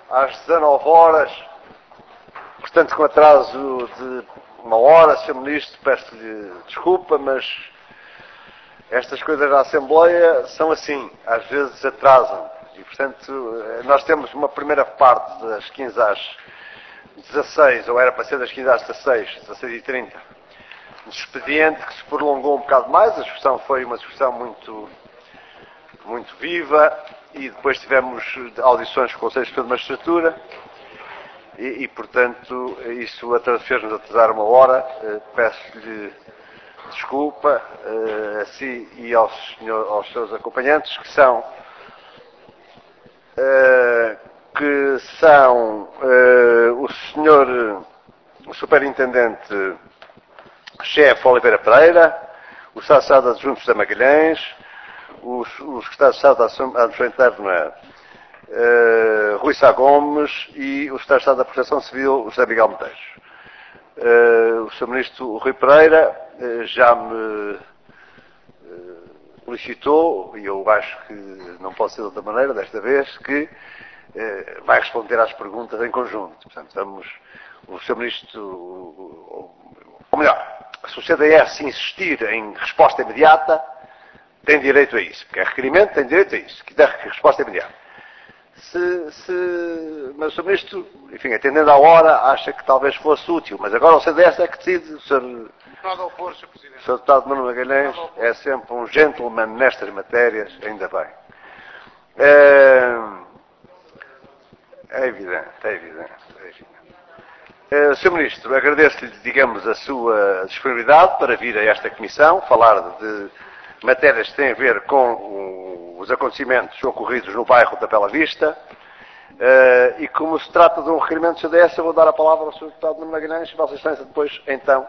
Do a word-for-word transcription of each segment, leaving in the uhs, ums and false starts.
às dezanove horas, portanto com atraso de uma hora, senhor Ministro, peço-lhe desculpa, mas estas coisas da Assembleia são assim, às vezes atrasam. E, portanto, nós temos uma primeira parte das quinze às dezasseis, ou era para ser das quinze às dezasseis, dezasseis e trinta, de expediente que se prolongou um bocado mais. A discussão foi uma discussão muito, muito viva, e depois tivemos audições com o Conselho de Magistratura, e, e portanto, isso fez-nos atrasar uma hora. Peço-lhe desculpa a si e aos, senhor, aos seus acompanhantes, que são que são uh, o senhor o Superintendente-Chefe Oliveira Pereira, o Estado de Estado Adjunto José Magalhães, o, o Secretário de Estado da Administração Interna uh, Rui Sá Gomes e o Secretário de Estado da Proteção Civil José Miguel Medeiros. Uh, o senhor Ministro Rui Pereira uh, já me uh, solicitou, e eu acho que não pode ser de outra maneira desta vez, que vai responder às perguntas em conjunto. Portanto, vamos, o senhor Ministro, ou melhor, se o C D S insistir em resposta imediata, tem direito a isso, porque é requerimento, tem direito a isso, que dá resposta imediata. Se, se, mas o senhor Ministro, enfim, atendendo à hora, acha que talvez fosse útil, mas agora o C D S é que decide. O senhor, Nada a opor, senhor Presidente. O senhor Deputado Manuel Magalhães é sempre um gentleman nestas matérias, ainda bem. É, É evidente, é evidente. É evidente. Uh, senhor Ministro, agradeço-lhe, digamos, a sua disponibilidade para vir a esta Comissão, falar de matérias que têm a ver com o, os acontecimentos ocorridos no bairro da Bela Vista. Uh, e como se trata de um requerimento do C D S, eu vou dar a palavra ao senhor Deputado Nuno Magalhães, e Vossa Excelência depois, então,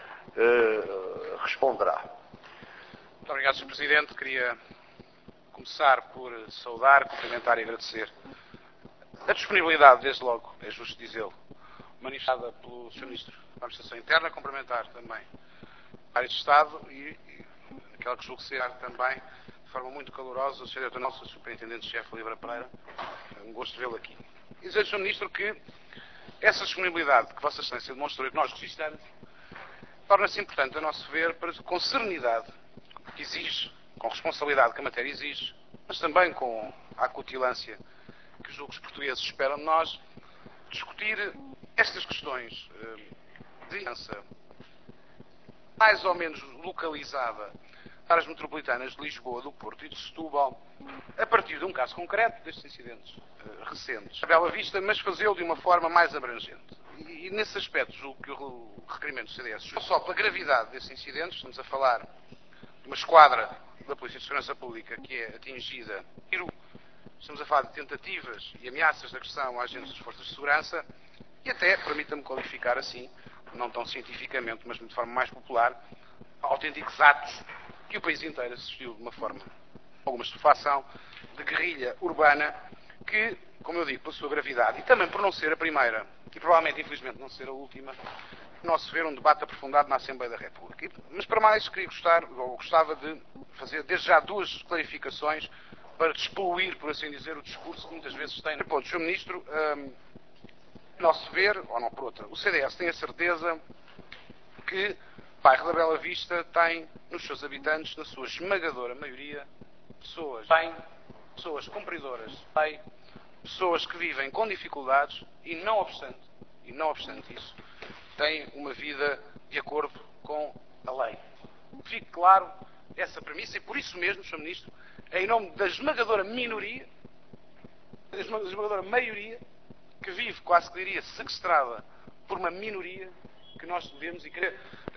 uh, responderá. Muito obrigado, senhor Presidente. Queria começar por saudar, cumprimentar e agradecer a disponibilidade, desde logo, é justo dizê-lo, manifestada pelo senhor Ministro da Administração Interna, cumprimentar também a área de Estado e, e aquela que julgo ser também, de forma muito calorosa, o senhor Doutor Nosso Superintendente-Chefe Oliveira Pereira. É um gosto vê-lo aqui. E dizer ao senhor Ministro que essa disponibilidade que Vossa Excelência demonstrou e que nós registramos torna-se importante, a nosso ver, para, com serenidade que exige, com responsabilidade que a matéria exige, mas também com a acutilância que julgo que os portugueses esperam de nós, discutir estas questões de aliança mais ou menos localizada para as metropolitanas de Lisboa, do Porto e de Setúbal, a partir de um caso concreto destes incidentes uh, recentes, a Bela Vista, mas fazê-lo de uma forma mais abrangente. E, e nesse aspecto julgo que o requerimento do C D S, não só pela gravidade desses incidentes, estamos a falar de uma esquadra da Polícia de Segurança Pública que é atingida, estamos a falar de tentativas e ameaças de agressão a agentes das forças de segurança e até, permita-me qualificar assim, não tão cientificamente, mas de forma mais popular, autênticos atos que o país inteiro assistiu de uma forma, alguma estupefação, de guerrilha urbana que, como eu digo, pela sua gravidade e também por não ser a primeira e provavelmente, infelizmente, não ser a última, no nosso ver, um debate aprofundado na Assembleia da República. Mas para mais, queria gostar, ou gostava de fazer desde já duas clarificações para despoluir, por assim dizer, o discurso que muitas vezes tem. Ponto, senhor Ministro, um, nosso ver, ou não por outra, o C D S tem a certeza que o bairro da Bela Vista tem, nos seus habitantes, na sua esmagadora maioria, pessoas bem, pessoas cumpridoras de lei, pessoas que vivem com dificuldades e, não obstante, e não obstante isso, têm uma vida de acordo com a lei. Fique claro essa premissa e, por isso mesmo, senhor Ministro, em nome da esmagadora minoria, da esmagadora maioria, que vive, quase que diria, sequestrada por uma minoria, que nós devemos e querer,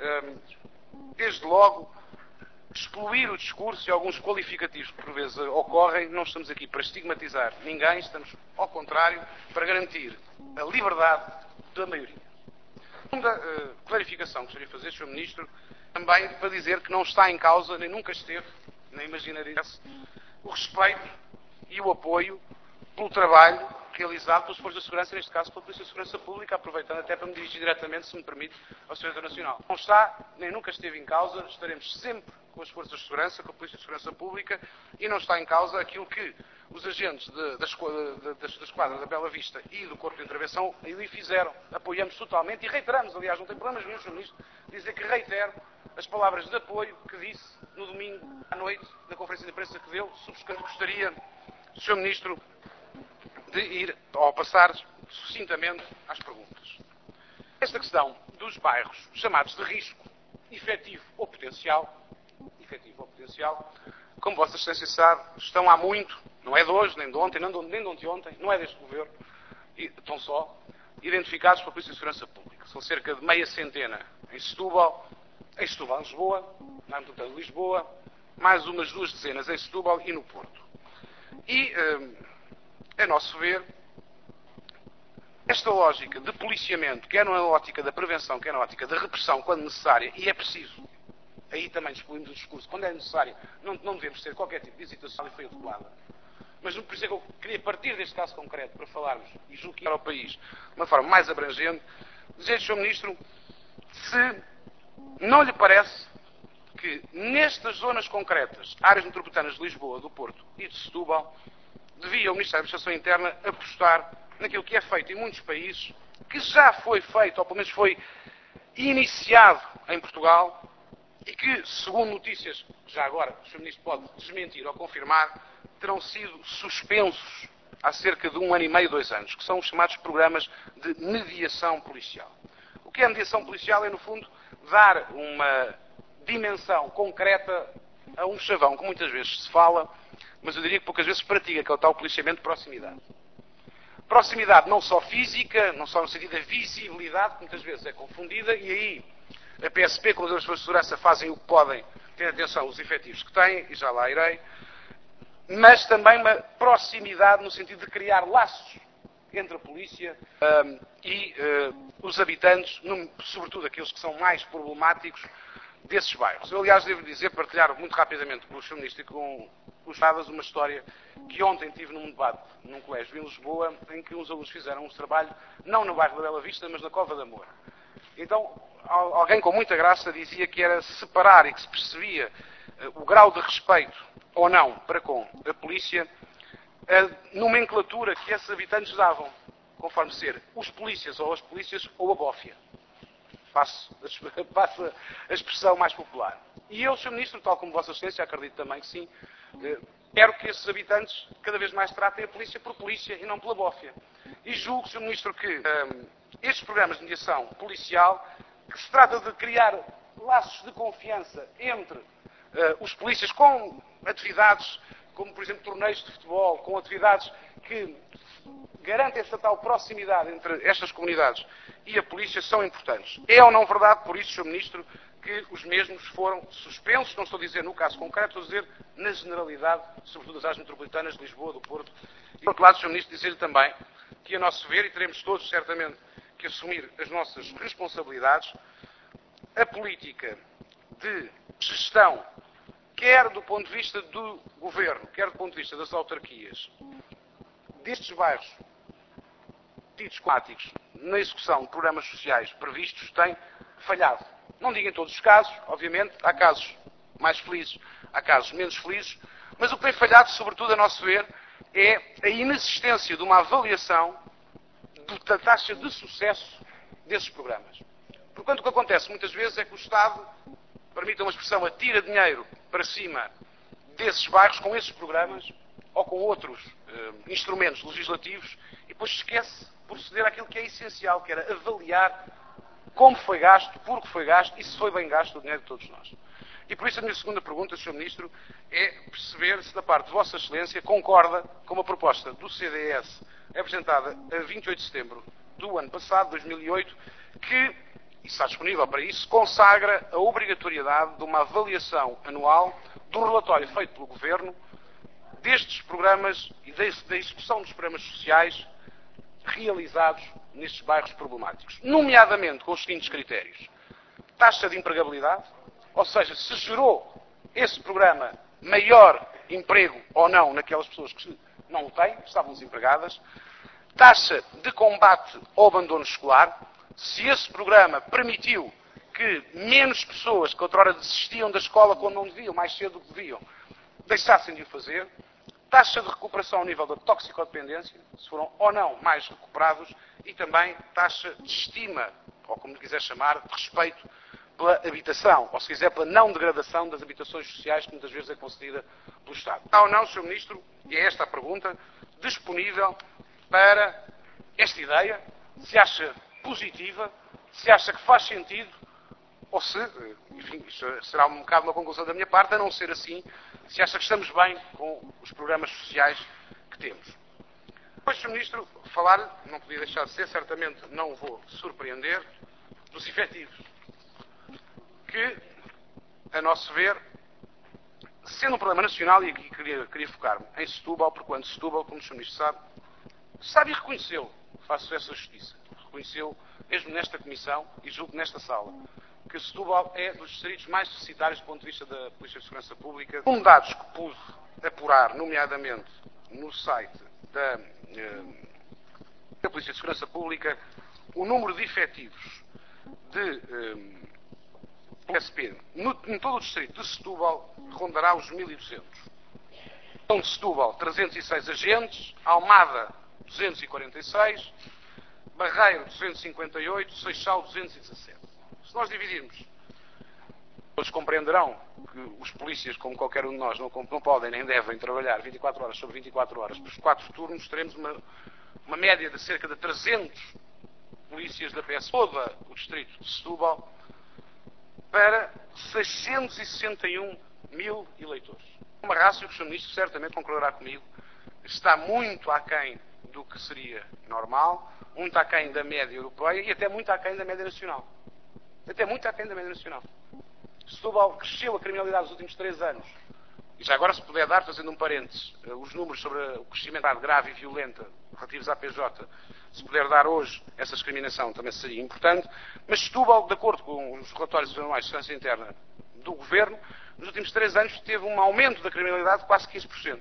desde logo, excluir o discurso e alguns qualificativos que por vezes ocorrem. Não estamos aqui para estigmatizar ninguém, estamos, ao contrário, para garantir a liberdade da maioria. A segunda uh, clarificação que gostaria de fazer, senhor Ministro, também para dizer que não está em causa, nem nunca esteve, nem imaginaria-se, o respeito e o apoio pelo trabalho realizado pelas Forças de Segurança, neste caso pela Polícia de Segurança Pública, aproveitando até para me dirigir diretamente, se me permite, ao senhor Nacional. Não está, nem nunca esteve em causa, estaremos sempre com as Forças de Segurança, com a Polícia de Segurança Pública, e não está em causa aquilo que os agentes de, da, de, da, da esquadra da Bela Vista e do Corpo de Intervenção ali fizeram. Apoiamos totalmente e reiteramos, aliás, não tem problemas nenhum, senhor Ministro, dizer que reitero as palavras de apoio que disse no domingo à noite, na conferência de imprensa que deu, subscrevendo que gostaria, senhor Ministro, de ir, ou passar sucintamente às perguntas. Esta questão dos bairros chamados de risco, efetivo ou potencial, efetivo ou potencial, como Vossa Excelência sabe, estão há muito, não é de hoje, nem de ontem, nem de, nem de ontem, ontem, não é deste Governo, e estão só, identificados pela Polícia de Segurança Pública. São cerca de meia centena em Setúbal, em Setúbal, em Lisboa, na Metropolitana de Lisboa, mais umas duas dezenas em Setúbal e no Porto. E, eh, a nosso ver, esta lógica de policiamento, quer na ótica da prevenção, quer na ótica da repressão, quando necessária, e é preciso, aí também excluímos o discurso, quando é necessário, não, não devemos ter qualquer tipo de hesitação e foi adequada. Mas por isso é que eu queria partir deste caso concreto para falarmos, e julgo que era ao país, de uma forma mais abrangente, dizer, senhor Ministro, se não lhe parece que nestas zonas concretas, áreas metropolitanas de Lisboa, do Porto e de Setúbal, devia o Ministério da Administração Interna apostar naquilo que é feito em muitos países, que já foi feito, ou pelo menos foi iniciado em Portugal, e que, segundo notícias, já agora o senhor Ministro pode desmentir ou confirmar, terão sido suspensos há cerca de um ano e meio, dois anos, que são os chamados programas de mediação policial. O que é mediação policial é, no fundo, dar uma dimensão concreta a um chavão que muitas vezes se fala, mas eu diria que poucas vezes se pratica, que é o tal policiamento de proximidade. Proximidade não só física, não só no sentido da visibilidade, que muitas vezes é confundida, e aí a P S P, com as forças de segurança, fazem o que podem, ter atenção aos efetivos que têm, e já lá irei, mas também uma proximidade no sentido de criar laços entre a polícia um, e uh, os habitantes, num, sobretudo aqueles que são mais problemáticos desses bairros. Eu, aliás, devo dizer, partilhar muito rapidamente com o senhor Ministro e com os Fadas uma história que ontem tive num debate num colégio em Lisboa, em que uns alunos fizeram um trabalho, não no bairro da Bela Vista, mas na Cova da Moura. Então, alguém com muita graça dizia que era separar e que se percebia uh, o grau de respeito, ou não, para com a polícia, a nomenclatura que esses habitantes davam, conforme ser os polícias ou as polícias ou a bófia. Passo, passo a expressão mais popular. E eu, senhor Ministro, tal como Vossa Excelência, acredito também que sim, eh, quero que esses habitantes cada vez mais tratem a polícia por polícia e não pela bófia. E julgo, senhor Ministro, que eh, estes programas de mediação policial, que se trata de criar laços de confiança entre eh, os polícias com atividades como, por exemplo, torneios de futebol, com atividades que garantem essa tal proximidade entre estas comunidades e a polícia, são importantes. É ou não verdade, por isso, senhor Ministro, que os mesmos foram suspensos, não estou a dizer no caso concreto, estou a dizer na generalidade, sobretudo das áreas metropolitanas de Lisboa, do Porto. E, por outro lado, senhor Ministro, dizer-lhe também que, a nosso ver, e teremos todos, certamente, que assumir as nossas responsabilidades, a política de gestão, quer do ponto de vista do Governo, quer do ponto de vista das autarquias, destes bairros tidos climáticos na execução de programas sociais previstos, tem falhado. Não digo em todos os casos, obviamente, há casos mais felizes, há casos menos felizes, mas o que tem falhado, sobretudo a nosso ver, é a inexistência de uma avaliação da taxa de sucesso desses programas. Porquanto o que acontece muitas vezes é que o Estado, permita uma expressão, atira dinheiro para cima desses bairros com esses programas ou com outros eh, instrumentos legislativos e depois esquece proceder àquilo que é essencial, que era avaliar como foi gasto, por que foi gasto e se foi bem gasto o dinheiro de todos nós. E por isso a minha segunda pergunta, senhor Ministro, é perceber se da parte de Vossa Excelência concorda com a proposta do C D S apresentada a vinte e oito de setembro do ano passado, dois mil e oito, que, e está disponível para isso, consagra a obrigatoriedade de uma avaliação anual do relatório feito pelo Governo destes programas e da execução dos programas sociais realizados nestes bairros problemáticos, nomeadamente com os seguintes critérios: taxa de empregabilidade, ou seja, se gerou esse programa maior emprego ou não naquelas pessoas que não o têm, estavam desempregadas; taxa de combate ao abandono escolar, se esse programa permitiu que menos pessoas que outrora desistiam da escola quando não deviam, mais cedo do que deviam, deixassem de o fazer; taxa de recuperação ao nível da toxicodependência, se foram ou não mais recuperados, e também taxa de estima, ou como lhe quiser chamar, de respeito pela habitação, ou se quiser pela não degradação das habitações sociais que muitas vezes é concedida pelo Estado. Está ou não, senhor Ministro, e é esta a pergunta, disponível para esta ideia, se acha positiva, se acha que faz sentido, ou se, enfim, isto será um bocado uma conclusão da minha parte, a não ser assim, se acha que estamos bem com os programas sociais que temos. Depois, senhor Ministro, falar, não podia deixar de ser, certamente não vou surpreender, dos efetivos. Que, a nosso ver, sendo um problema nacional, e aqui queria, queria focar-me em Setúbal, porque quando Setúbal, como o senhor Ministro sabe, sabe e reconheceu, faço essa justiça, reconheceu, mesmo nesta comissão, e julgo nesta sala, que Setúbal é dos distritos mais deficitários do ponto de vista da Polícia de Segurança Pública. Com dados que pude apurar, nomeadamente no site da, eh, da Polícia de Segurança Pública, o número de efetivos de eh, P S P no, em todo o distrito de Setúbal rondará os mil e duzentos. Então, de Setúbal, trezentos e seis agentes, Almada, duzentos e quarenta e seis, Barreiro, duzentos e cinquenta e oito, Seixal, duzentos e dezassete. Se nós dividirmos, todos compreenderão que os polícias, como qualquer um de nós, não, não podem nem devem trabalhar vinte e quatro horas sobre vinte e quatro horas. Por quatro turnos, teremos uma, uma média de cerca de trezentos polícias da P S, todo o distrito de Setúbal, para seiscentos e sessenta e um mil eleitores. Uma rácio que o senhor Ministro certamente concordará comigo, está muito aquém do que seria normal, muito aquém da média europeia e até muito aquém da média nacional. Até muito aquém da média nacional. Setúbal cresceu a criminalidade nos últimos três anos. E já agora, se puder dar, fazendo um parênteses, os números sobre o crescimento grave e violenta relativos à P J, se puder dar hoje essa discriminação, também seria importante. Mas Setúbal, de acordo com os relatórios anuais de segurança interna do Governo, nos últimos três anos teve um aumento da criminalidade de quase quinze por cento.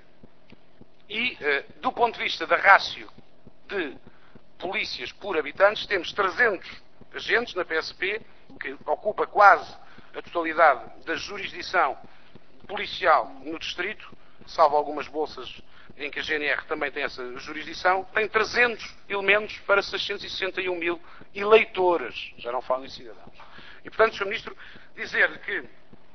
E, eh, do ponto de vista da rácio de polícias por habitantes, temos trezentos agentes na P S P, que ocupa quase a totalidade da jurisdição policial no distrito, salvo algumas bolsas em que a G N R também tem essa jurisdição, tem trezentos elementos para seiscentos e sessenta e um mil eleitores, já não falo em cidadãos. E, portanto, senhor Ministro, dizer-lhe que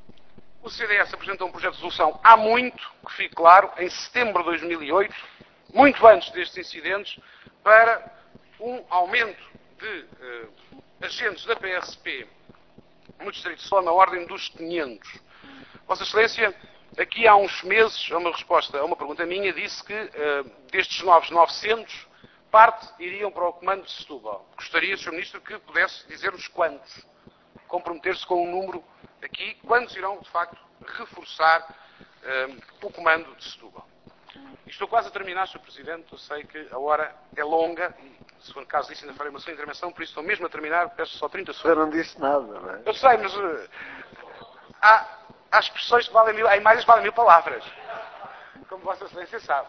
o C D S apresentou um projeto de resolução há muito, que fique claro, em setembro de dois mil e oito, muito antes destes incidentes, para um aumento de eh, agentes da P S P no distrito de Setúbal na ordem dos quinhentos. Vossa Excelência, aqui há uns meses, a uma resposta a uma pergunta minha, disse que eh, destes novos novecentos, parte iriam para o comando de Setúbal. Gostaria, senhor Ministro, que pudesse dizer-nos quantos, comprometer-se com um número aqui, quantos irão, de facto, reforçar eh, o comando de Setúbal. E estou quase a terminar, senhor Presidente, eu sei que a hora é longa, e se for caso disso ainda farei uma sua intervenção, por isso estou mesmo a terminar, peço só trinta segundos. Eu não disse nada, não é? Eu sei, mas uh, há, há expressões que valem mil, há imagens que valem mil palavras, como Vossa Excelência sabe.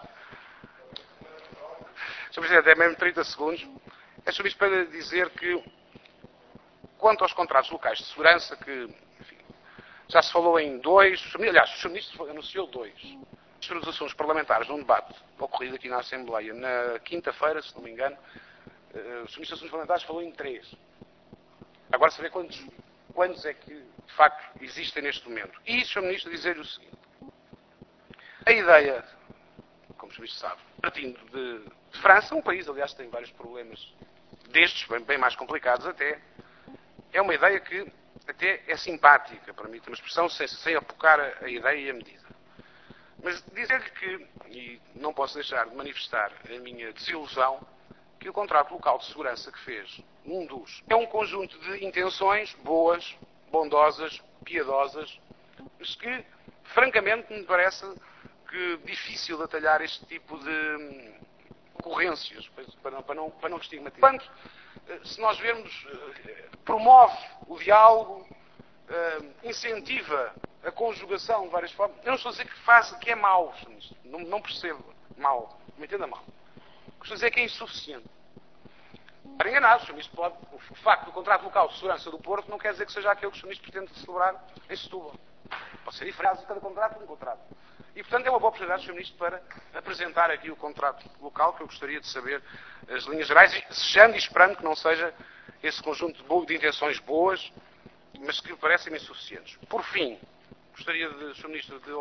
senhor Presidente, é mesmo trinta segundos. É sobre isto para dizer que, quanto aos contratos locais de segurança, que enfim, já se falou em dois, aliás, o senhor Ministro anunciou dois. Dos assuntos parlamentares, num debate ocorrido aqui na Assembleia na quinta-feira, se não me engano, o senhor Ministro dos Assuntos Parlamentares falou em três. Agora saber quantos, quantos é que, de facto, existem neste momento. E, senhor Ministro, dizer-lhe o seguinte. A ideia, como o senhor Ministro sabe, partindo de, de França, um país, aliás, que tem vários problemas destes, bem, bem mais complicados até, é uma ideia que até é simpática, permite uma expressão, sem, sem apocar a, a ideia e a medida. Mas dizer-lhe que, e não posso deixar de manifestar a minha desilusão, que o contrato local de segurança que fez, um dos, é um conjunto de intenções boas, bondosas, piedosas, mas que, francamente, me parece que difícil de atalhar este tipo de ocorrências, para não, para não, para não estigmatizar. Portanto, se nós vermos, promove o diálogo, incentiva a conjugação de várias formas. Eu não estou a dizer que faz, que é mau, não, não percebo mau, me entenda mal. Estou a dizer que é insuficiente. Para enganar, o senhor Ministro pode, o facto do contrato local de segurança do Porto não quer dizer que seja aquele que o senhor Ministro pretende celebrar em Setúbal. Pode ser diferente, cada contrato um contrato. E, portanto, é uma boa oportunidade, senhor Ministro, para apresentar aqui o contrato local, que eu gostaria de saber as linhas gerais, desejando e esperando que não seja esse conjunto de, de intenções boas, mas que parecem insuficientes. Por fim, gostaria, de, senhor Ministro, de,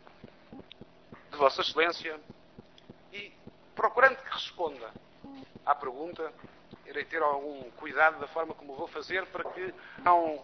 de Vossa Excelência, e procurando que responda à pergunta, irei ter algum cuidado da forma como vou fazer para que não,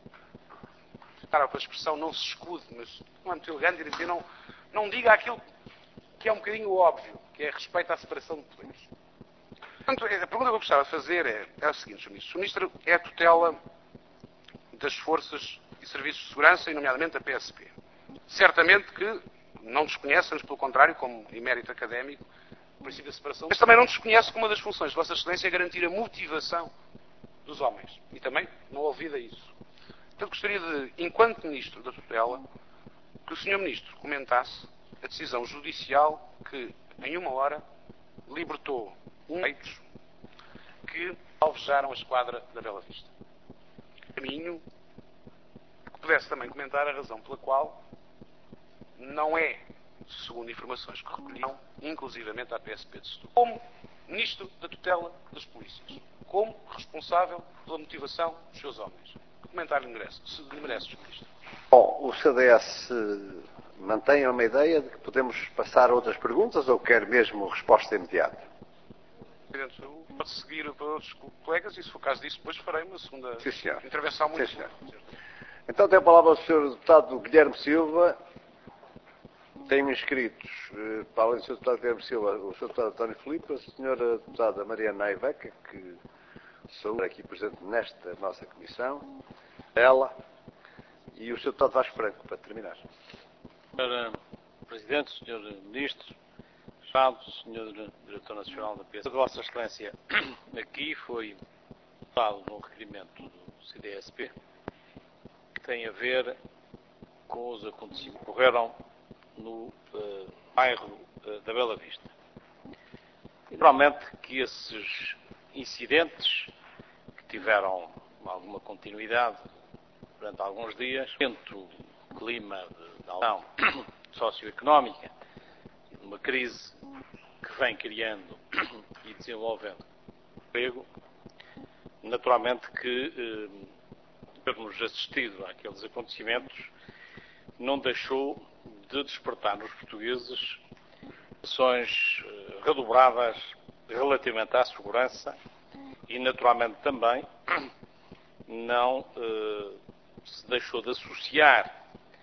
para a expressão não se escude, mas não é muito elegante, irei dizer, não, não diga aquilo que é um bocadinho óbvio, que é respeito à separação de poderes. Portanto, a pergunta que eu gostava de fazer é, é a seguinte, senhor Ministro. O Ministro é a tutela das forças e serviços de segurança, e nomeadamente a P S P. Certamente que não desconhece, antes pelo contrário, como em mérito académico, o princípio da separação, mas também não desconhece que uma das funções de Vossa Excelência é garantir a motivação dos homens. E também não olvida isso. Portanto, gostaria de, enquanto Ministro da tutela, que o senhor Ministro comentasse a decisão judicial que, em uma hora, libertou um feitos que alvejaram a esquadra da Bela Vista. Caminho que pudesse também comentar a razão pela qual não é, segundo informações que recolhiam, inclusivamente à P S P de Setúbal, como Ministro da tutela das polícias, como responsável pela motivação dos seus homens. Que comentário lhe merece, se lhe merece, senhor Ministro? Bom, o C D S mantém uma ideia de que podemos passar a outras perguntas ou quer mesmo resposta imediata? Presidente, eu pode seguir para outros colegas e, se for caso disso, depois farei uma segunda Sim, senhor. intervenção muito Sim, senhor. Então tem a palavra o senhor Deputado Guilherme Silva. Tenho inscritos, para além do senhor Deputado Guilherme Silva, o senhor Deputado António Filipe, a senhora Deputada Mariana Aiveca, que sou aqui presente nesta nossa comissão, ela, e o senhor Deputado Vasco Franco, para terminar. Senhor Presidente, senhor Ministro, Estado, senhor Diretor Nacional da P S P, Vossa Excelência, aqui foi dado um requerimento do C D S P que tem a ver com os acontecimentos que ocorreram no uh, bairro uh, da Bela Vista. E, naturalmente que esses incidentes, que tiveram alguma continuidade durante alguns dias, dentro do clima de ação socioeconómica e de uma crise que vem criando e desenvolvendo emprego, naturalmente que eh, termos assistido àqueles acontecimentos não deixou de despertar nos portugueses ações eh, redobradas relativamente à segurança e, naturalmente, também não eh, se deixou de associar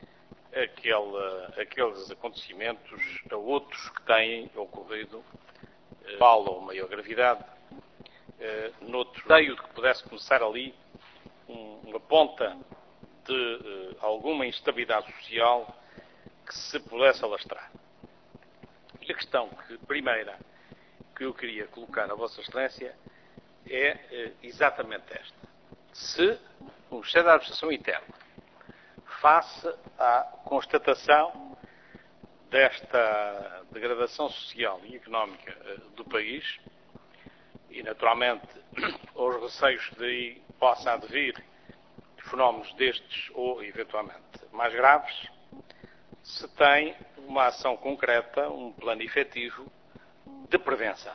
aquele, aqueles acontecimentos a outros que têm ocorrido eh, igual ou maior gravidade, eh, noutro meio de que pudesse começar ali um, uma ponta de eh, alguma instabilidade social que se pudesse alastrar. E a questão que, primeira que eu queria colocar a Vossa Excelência é eh, exatamente esta. Se o Ministério da Administração Interna, face à constatação desta degradação social e económica eh, do país, e naturalmente aos receios que daí possa advir fenómenos destes ou eventualmente mais graves, se tem uma ação concreta, um plano efetivo de prevenção.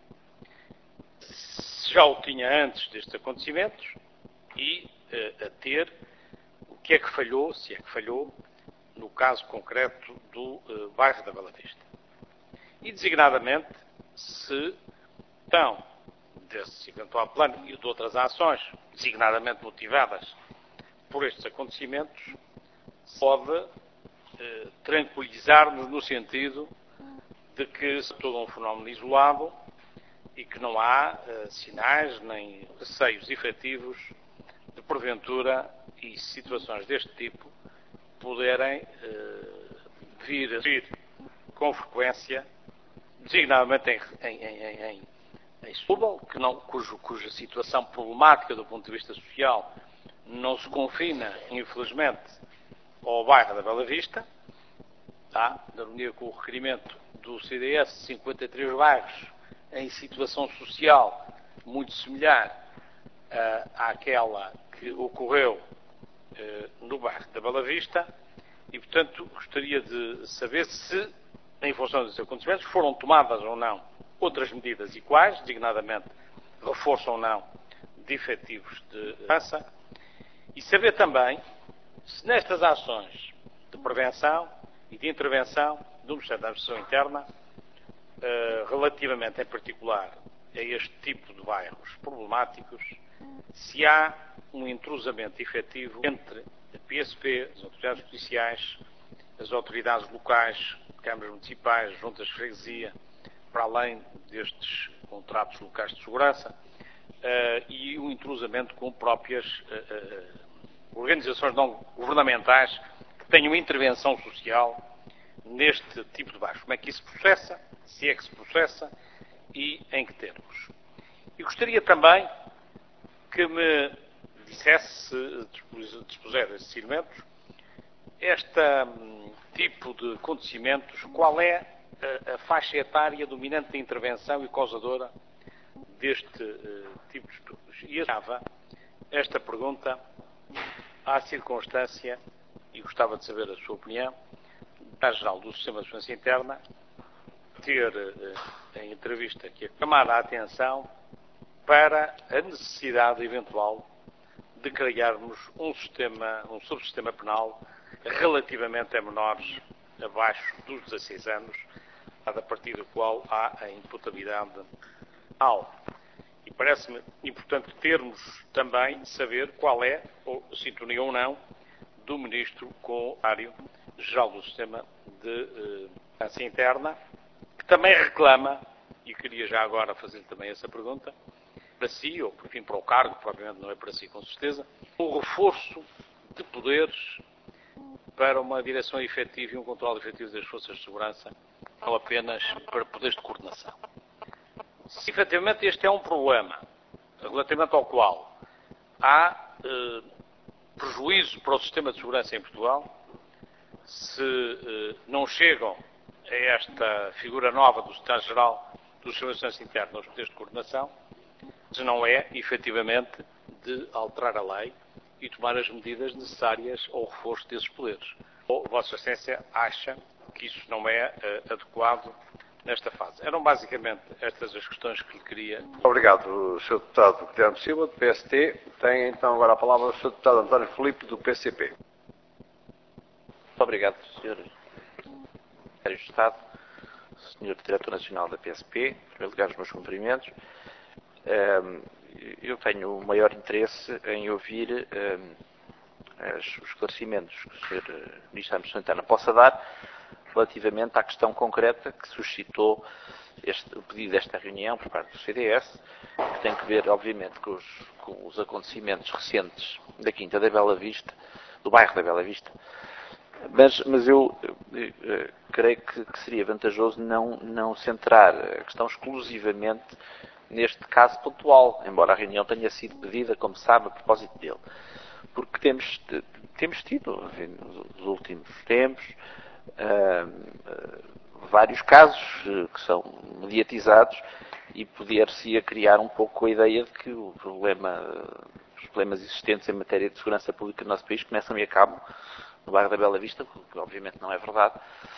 Se já o tinha antes destes acontecimentos e eh, a ter o que é que falhou, se é que falhou, no caso concreto do eh, bairro da Bela Vista. E designadamente, se então desse eventual plano e de outras ações, designadamente motivadas por estes acontecimentos, pode eh, tranquilizar-nos no sentido de que é todo um fenómeno isolado e que não há eh, sinais nem receios efetivos de porventura e situações deste tipo poderem eh, vir a vir com frequência, designadamente em, em, em, em, em Setúbal, que não, cujo, cuja situação problemática do ponto de vista social não se confina, infelizmente, ao bairro da Bela Vista, tá? Na harmonia com o requerimento do C D S, cinquenta e três bairros em situação social muito semelhante uh, àquela que ocorreu uh, no bairro da Bela Vista, e, portanto, gostaria de saber se, em função desses acontecimentos, foram tomadas ou não outras medidas e quais, designadamente reforço ou não de efetivos de segurança, e saber também se nestas ações de prevenção e de intervenção do Ministério da Administração Interna, eh, relativamente em particular a este tipo de bairros problemáticos, se há um intrusamento efetivo entre a P S P, as autoridades policiais, as autoridades locais, câmaras municipais, juntas de freguesia, para além destes contratos locais de segurança, uh, e o intrusamento com próprias uh, uh, organizações não governamentais que tenham intervenção social neste tipo de bairros. Como é que isso se processa, se é que se processa e em que termos. E gostaria também que me dissesse, se dispuser desses elementos, este um, tipo de acontecimentos, qual é a, a faixa etária dominante de intervenção e causadora deste uh, tipo de estudos. E achava esta pergunta à circunstância, e gostava de saber a sua opinião, da Geral do Sistema de Segurança Interna, ter uh, em entrevista aqui chamado a atenção para a necessidade eventual de criarmos um sistema, um subsistema penal relativamente a menores abaixo dos dezasseis anos, a partir do qual há a imputabilidade penal. E parece-me importante termos também saber qual é, ou sintonia ou não, do Ministro com o Secretário-Geral do Sistema de Segurança eh, Interna, que também reclama, e queria já agora fazer também essa pergunta, para si, ou enfim, para o cargo, provavelmente não é para si com certeza, um reforço de poderes para uma direção efetiva e um controle efetivo das forças de segurança, não apenas para poderes de coordenação. Se efetivamente este é um problema relativamente ao qual há eh, prejuízo para o sistema de segurança em Portugal, se eh, não chegam a esta figura nova do Secretário-Geral do Sistema de Segurança Interna aos poderes de coordenação, se não é, efetivamente, de alterar a lei e tomar as medidas necessárias ao reforço desses poderes. Ou Vossa Excelência acha que isso não é uh, adequado nesta fase? Eram basicamente estas as questões que lhe queria. Obrigado, senhor Deputado Guilherme Silva, do P S T. Tem então agora a palavra o senhor Deputado António Filipe, do P C P. Muito obrigado, senhor Secretário de Estado, senhor Diretor Nacional da P S P, em primeiro lugar os meus cumprimentos. Eu tenho o maior interesse em ouvir os esclarecimentos que o senhor Ministro da Administração Interna possa dar relativamente à questão concreta que suscitou este, o pedido desta reunião por parte do C D S, que tem que ver, obviamente, com os, com os acontecimentos recentes da Quinta da Bela Vista, do bairro da Bela Vista. Mas, mas eu, eu, eu creio que, que seria vantajoso não, não centrar a questão exclusivamente neste caso pontual, embora a reunião tenha sido pedida, como sabe, a propósito dele. Porque temos, temos tido, enfim, nos últimos tempos, uh, vários casos que são mediatizados e poder-se-ia criar um pouco a ideia de que o problema, os problemas existentes em matéria de segurança pública no nosso país começam e acabam no bairro da Bela Vista, que obviamente não é verdade.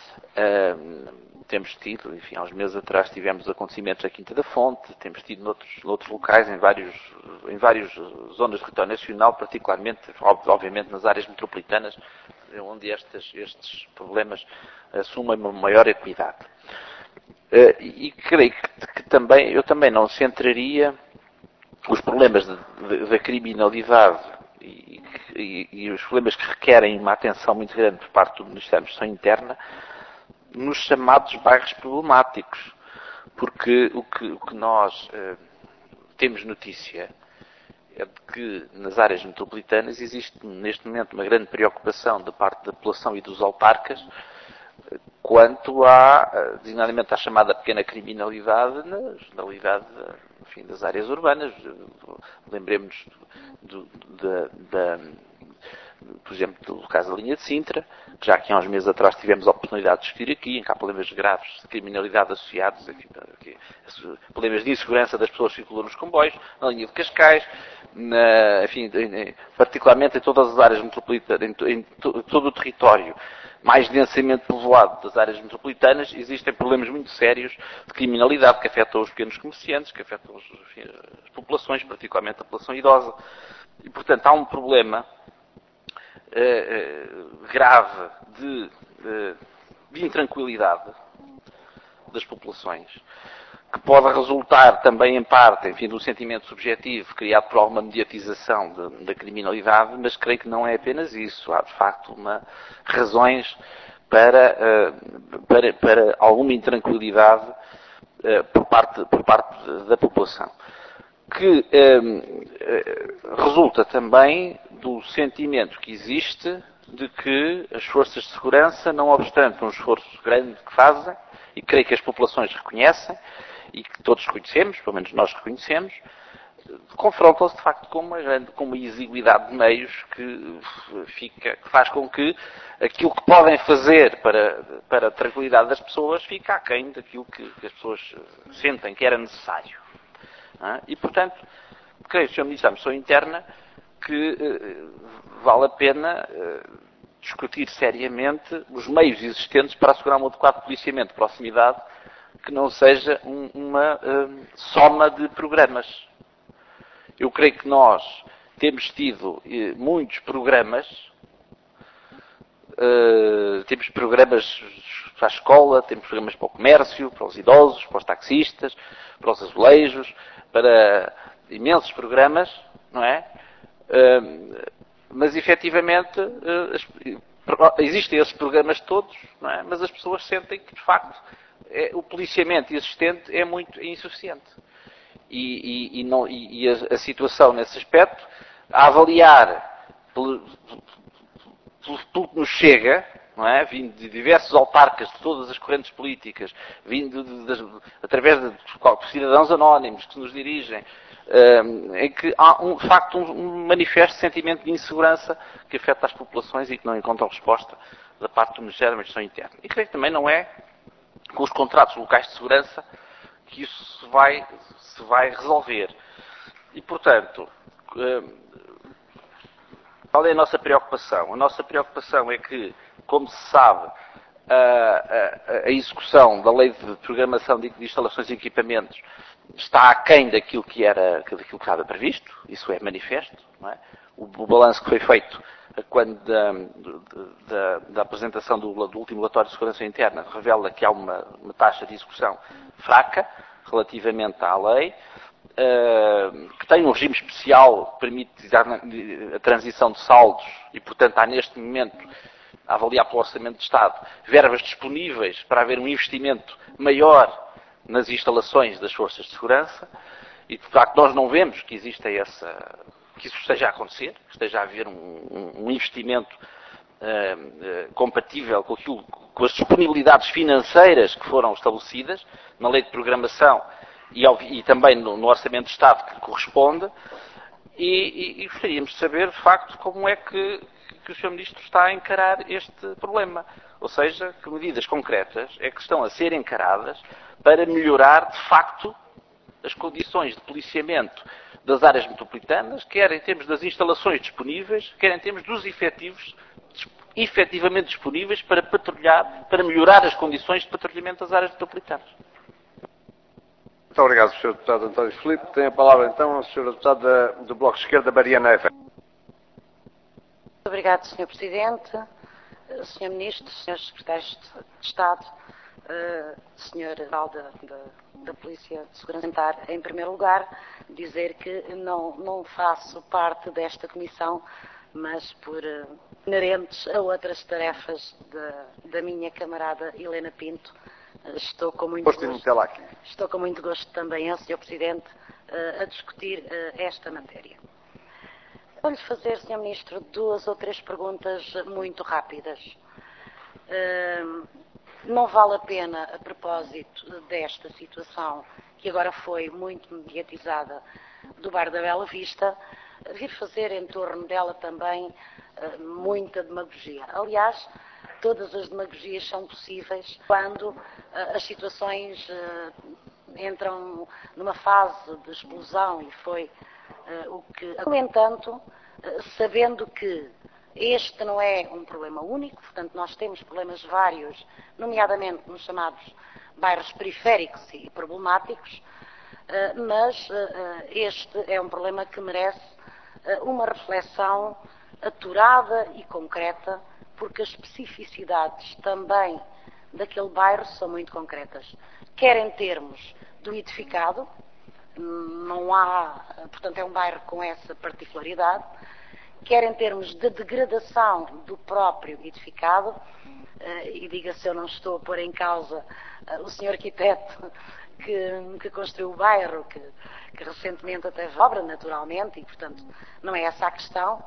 Uh, temos tido, enfim, há uns meses atrás tivemos acontecimentos na Quinta da Fonte, temos tido noutros, noutros locais, em vários, em várias zonas de território nacional, particularmente, obviamente, nas áreas metropolitanas, onde estes, estes problemas assumem uma maior equidade. Uh, e creio que, que também, eu também não centraria os problemas da criminalidade e, e, e os problemas que requerem uma atenção muito grande por parte do Ministério da Administração Interna nos chamados bairros problemáticos, porque o que, o que nós eh, temos notícia é de que nas áreas metropolitanas existe neste momento uma grande preocupação da parte da população e dos autarcas eh, quanto à, designadamente à chamada pequena criminalidade na generalidade, enfim, das áreas urbanas. Lembremos do, da, da por exemplo, do caso da linha de Sintra, que já aqui há uns meses atrás tivemos a oportunidade de discutir aqui, em que há problemas graves de criminalidade associados, aqui, aqui, problemas de insegurança das pessoas que circulam nos comboios, na linha de Cascais, na, enfim, em, particularmente em todas as áreas metropolitanas, em, em, em todo o território mais densamente povoado das áreas metropolitanas, existem problemas muito sérios de criminalidade que afetam os pequenos comerciantes, que afetam os, enfim, as populações, particularmente a população idosa. E, portanto, há um problema eh, grave de, de, de intranquilidade das populações, que pode resultar também, em parte, enfim, de um sentimento subjetivo criado por alguma mediatização de, da criminalidade, mas creio que não é apenas isso. Há, de facto, uma, razões para, uh, para, para alguma intranquilidade uh, por, parte, por parte da população, que uh, resulta também do sentimento que existe de que as forças de segurança, não obstante um esforço grande que fazem, e creio que as populações reconhecem, e que todos reconhecemos, pelo menos nós reconhecemos, confrontam-se de facto com uma grande, com uma exiguidade de meios que, fica, que faz com que aquilo que podem fazer para, para a tranquilidade das pessoas fica aquém daquilo que, que as pessoas sentem que era necessário. É? E, portanto, creio, senhor Ministro da Administração Interna, que eh, vale a pena eh, discutir seriamente os meios existentes para assegurar um adequado policiamento de proximidade que não seja um, uma um, soma de programas. Eu creio que nós temos tido eh, muitos programas, uh, temos programas para a escola, temos programas para o comércio, para os idosos, para os taxistas, para os azulejos, para imensos programas, não é? Uh, mas, efetivamente, uh, as, existem esses programas todos, não é? Mas as pessoas sentem que, de facto, é, o policiamento existente é muito insuficiente. E, e, e, não, e, e a, a situação nesse aspecto, a avaliar pelo, pelo, pelo que nos chega, não é? Vindo de diversos autarcas de todas as correntes políticas, vindo de, de, de, através de, de cidadãos anónimos que nos dirigem, um, em que há, um, de facto, um, um manifesto sentimento de insegurança que afeta as populações e que não encontram resposta da parte do Ministério da Administração Interna. E creio que também não é com os contratos locais de segurança que isso se vai, se vai resolver. E, portanto, qual é a nossa preocupação? A nossa preocupação é que, como se sabe, a, a, a execução da Lei de Programação de Instalações e Equipamentos está aquém daquilo que era, daquilo que estava previsto, isso é manifesto, não é? O, o balanço que foi feito quando da, da, da apresentação do, do último relatório de segurança interna revela que há uma, uma taxa de execução fraca relativamente à lei, uh, que tem um regime especial que permite a transição de saldos e, portanto, há neste momento, a avaliar pelo Orçamento de Estado, verbas disponíveis para haver um investimento maior nas instalações das forças de segurança e, de facto, nós não vemos que exista essa... que isso esteja a acontecer, que esteja a haver um, um investimento uh, uh, compatível com, aquilo, com as disponibilidades financeiras que foram estabelecidas na Lei de Programação e, e também no, no Orçamento de Estado que corresponde, e, e, e gostaríamos de saber, de facto, como é que, que o senhor Ministro está a encarar este problema. Ou seja, que medidas concretas é que estão a ser encaradas para melhorar, de facto, as condições de policiamento das áreas metropolitanas, quer em termos das instalações disponíveis, quer em termos dos efetivos efetivamente disponíveis para patrulhar, para melhorar as condições de patrulhamento das áreas metropolitanas. Muito obrigado, senhor Deputado António Filipe. Tem a palavra, então, a senhora Deputada do Bloco de Esquerda, Mariana Eva. Muito obrigado, senhor Presidente, senhor Ministro, senhores Secretários de Estado, senhor Geral da, da, da Polícia de Segurança Alimentar. Em primeiro lugar, dizer que não, não faço parte desta comissão, mas por uh, inerentes a outras tarefas de, da minha camarada Helena Pinto, uh, estou com muito gosto, estou com muito gosto também, eu, senhor Presidente, uh, a discutir uh, esta matéria. Vou-lhe fazer, senhor Ministro, duas ou três perguntas muito rápidas. Uh, não vale a pena, a propósito desta situação, que agora foi muito mediatizada, do Bar da Bela Vista, vir fazer em torno dela também uh, muita demagogia. Aliás, todas as demagogias são possíveis quando uh, as situações uh, entram numa fase de explosão, e foi uh, o que... No entanto, uh, sabendo que Este não é um problema único, portanto nós temos problemas vários, nomeadamente nos chamados bairros periféricos e problemáticos, mas este é um problema que merece uma reflexão aturada e concreta, porque as especificidades também daquele bairro são muito concretas, quer em termos do edificado, não há, portanto é um bairro com essa particularidade, quer em termos de degradação do próprio edificado, e diga-se, eu não estou a pôr em causa o senhor arquiteto que, que construiu o bairro, que, que recentemente até fez obra, naturalmente, e portanto não é essa a questão,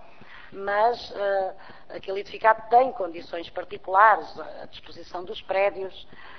mas uh, aquele edificado tem condições particulares, a disposição dos prédios,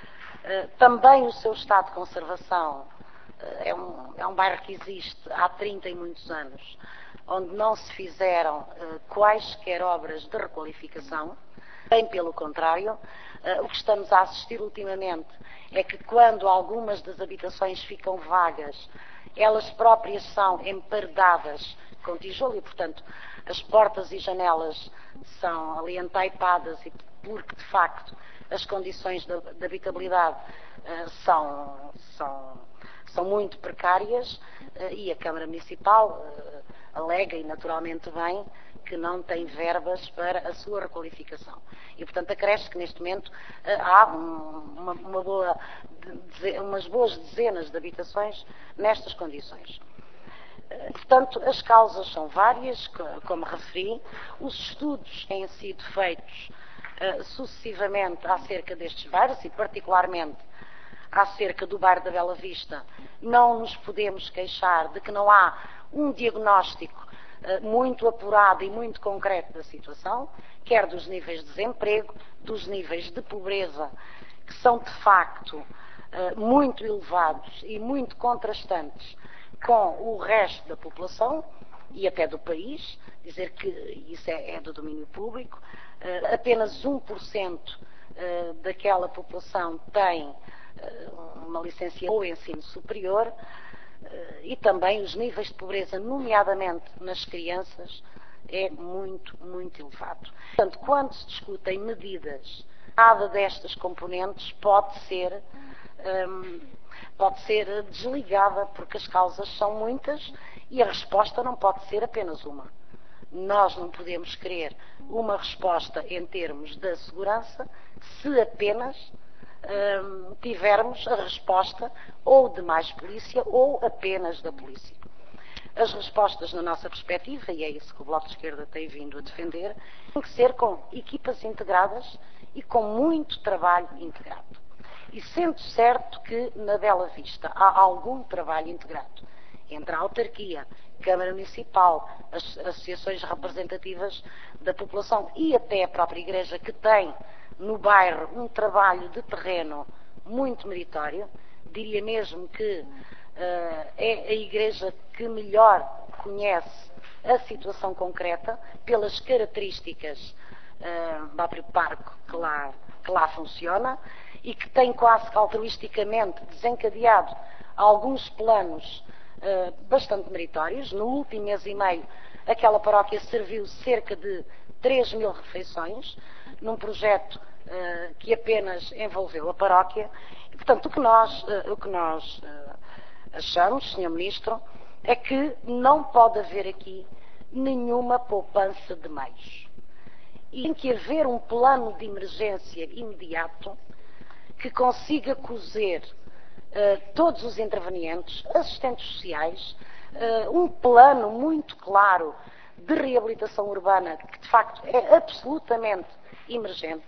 uh, também o seu estado de conservação, uh, é, um, é um bairro que existe há trinta e muitos anos, onde não se fizeram uh, quaisquer obras de requalificação, bem pelo contrário, uh, o que estamos a assistir ultimamente é que quando algumas das habitações ficam vagas, elas próprias são emparedadas com tijolo e, portanto, as portas e janelas são ali entaipadas e porque, de facto, as condições de, de habitabilidade uh, são, são, são muito precárias uh, e a Câmara Municipal uh, alega, e naturalmente bem, que não tem verbas para a sua requalificação. E, portanto, acresce que, neste momento, uh, há um, uma, uma boa, de, umas boas dezenas de habitações nestas condições. Portanto, as causas são várias, como referi, os estudos têm sido feitos uh, sucessivamente acerca destes bairros e particularmente acerca do bairro da Bela Vista. Não nos podemos queixar de que não há um diagnóstico uh, muito apurado e muito concreto da situação, quer dos níveis de desemprego, dos níveis de pobreza, que são de facto uh, muito elevados e muito contrastantes com o resto da população e até do país, dizer que isso é, é do domínio público, uh, apenas um por cento uh, daquela população tem uh, uma licenciatura ou ensino superior uh, e também os níveis de pobreza, nomeadamente nas crianças, é muito, muito elevado. Portanto, quando se discutem medidas, cada destas componentes pode ser um, pode ser desligada, porque as causas são muitas e a resposta não pode ser apenas uma. Nós não podemos querer uma resposta em termos da segurança se apenas hum, tivermos a resposta ou de mais polícia ou apenas da polícia. As respostas, na nossa perspectiva, e é isso que o Bloco de Esquerda tem vindo a defender, têm que ser com equipas integradas e com muito trabalho integrado. E sendo certo que na Bela Vista há algum trabalho integrado entre a autarquia, Câmara Municipal, as associações representativas da população e até a própria Igreja, que tem no bairro um trabalho de terreno muito meritório, diria mesmo que uh, é a Igreja que melhor conhece a situação concreta pelas características uh, do próprio parque que lá, que lá funciona, e que tem quase que altruisticamente desencadeado alguns planos uh, bastante meritórios. No último mês e meio, aquela paróquia serviu cerca de três mil refeições, num projeto uh, que apenas envolveu a paróquia. E, portanto, o que nós, uh, o que nós uh, achamos, senhor Ministro, é que não pode haver aqui nenhuma poupança de meios. E tem que haver um plano de emergência imediato que consiga cozer uh, todos os intervenientes, assistentes sociais, uh, um plano muito claro de reabilitação urbana, que de facto é absolutamente emergente,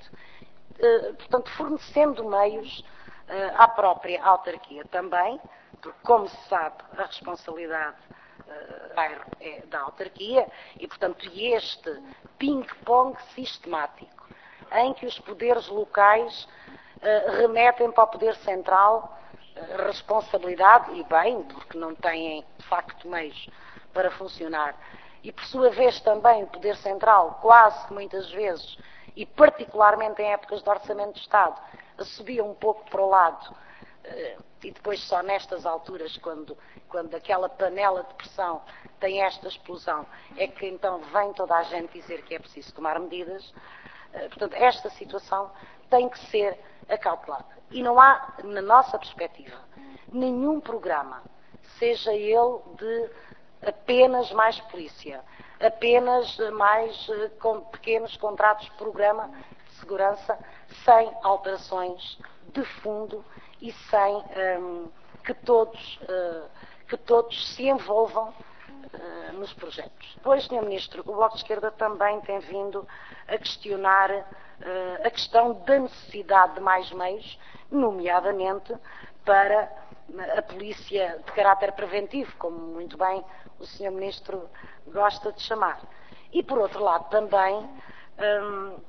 uh, portanto, fornecendo meios uh, à própria autarquia também, porque, como se sabe, a responsabilidade uh, bairro é da autarquia e, portanto, este ping-pong sistemático em que os poderes locais Uh, remetem para o Poder Central uh, responsabilidade, e bem, porque não têm, de facto, meios para funcionar. E, por sua vez, também o Poder Central, quase que muitas vezes, e particularmente em épocas de Orçamento de Estado, subia um pouco para o lado, uh, e depois só nestas alturas, quando quando aquela panela de pressão tem esta explosão, é que então vem toda a gente dizer que é preciso tomar medidas. Portanto, esta situação tem que ser acautelada. E não há, na nossa perspectiva, nenhum programa, seja ele de apenas mais polícia, apenas mais com pequenos contratos de programa de segurança, sem alterações de fundo e sem hum, que, todos, uh, que todos se envolvam uh, nos projetos. Depois, senhor Ministro, o Bloco de Esquerda também tem vindo a questionar uh, a questão da necessidade de mais meios, nomeadamente para a polícia de caráter preventivo, como muito bem o senhor Ministro gosta de chamar. E, por outro lado, também hum,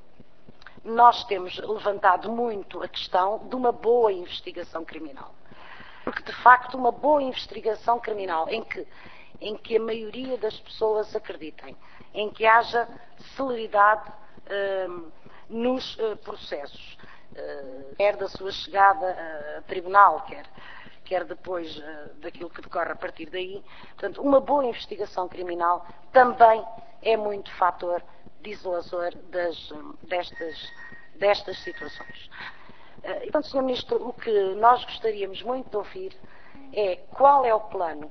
nós temos levantado muito a questão de uma boa investigação criminal. Porque, de facto, uma boa investigação criminal em que, em que a maioria das pessoas acreditem, em que haja celeridade hum, nos uh, processos, uh, quer da sua chegada a tribunal, quer quer depois uh, daquilo que decorre a partir daí. Portanto, uma boa investigação criminal também é muito fator dissuasor das, destas, destas situações. Uh, e, portanto, senhor Ministro, o que nós gostaríamos muito de ouvir é qual é o plano,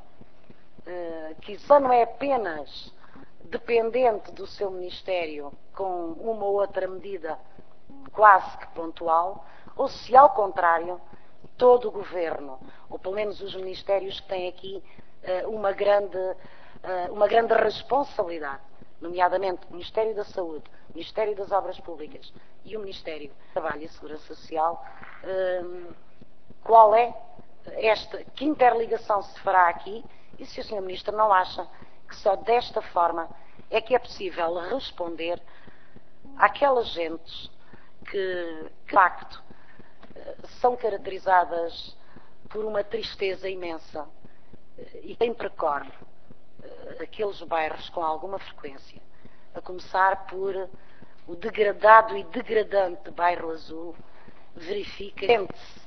uh, que o plano é apenas dependente do seu Ministério com uma ou outra medida quase que pontual, ou se, ao contrário, todo o Governo, ou pelo menos os Ministérios que têm aqui uh, uma, grande, uh, uma grande responsabilidade, nomeadamente o Ministério da Saúde, o Ministério das Obras Públicas e o Ministério do Trabalho e Segurança Social, uh, qual é esta, que interligação se fará aqui e se o senhor Ministro não acha que só desta forma é que é possível responder àquelas gentes que, de facto, são caracterizadas por uma tristeza imensa e quem percorre aqueles bairros com alguma frequência, a começar por o degradado e degradante bairro Azul, verifica, sente-se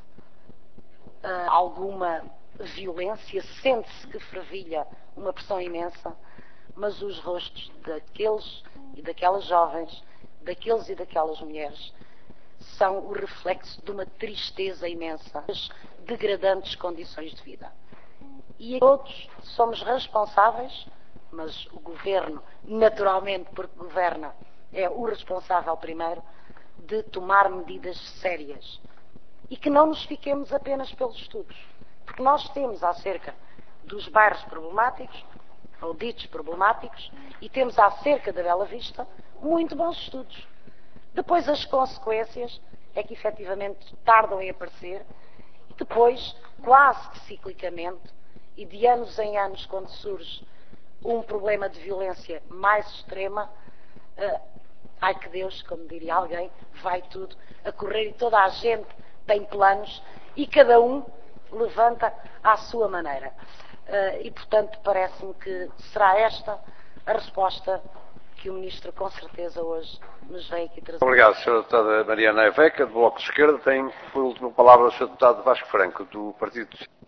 uh, alguma violência, sente-se que fervilha uma pressão imensa, mas os rostos daqueles e daquelas jovens, daqueles e daquelas mulheres, são o reflexo de uma tristeza imensa, das degradantes condições de vida. E todos somos responsáveis, mas o Governo, naturalmente, porque governa, é o responsável primeiro, de tomar medidas sérias. E que não nos fiquemos apenas pelos estudos. Porque nós temos acerca dos bairros problemáticos, ou ditos problemáticos, e temos acerca da Bela Vista muito bons estudos. Depois as consequências é que efetivamente tardam em aparecer e depois, quase que ciclicamente, e de anos em anos, quando surge um problema de violência mais extrema, uh, ai que Deus, como diria alguém, vai tudo a correr e toda a gente tem planos e cada um levanta à sua maneira. Uh, e, portanto, parece-me que será esta a resposta que o Ministro, com certeza, hoje nos vem aqui trazer. Obrigado, senhora Deputada Mariana Aveca, do Bloco de Esquerda. Tem, por última palavra, o senhor Deputado Vasco Franco, do Partido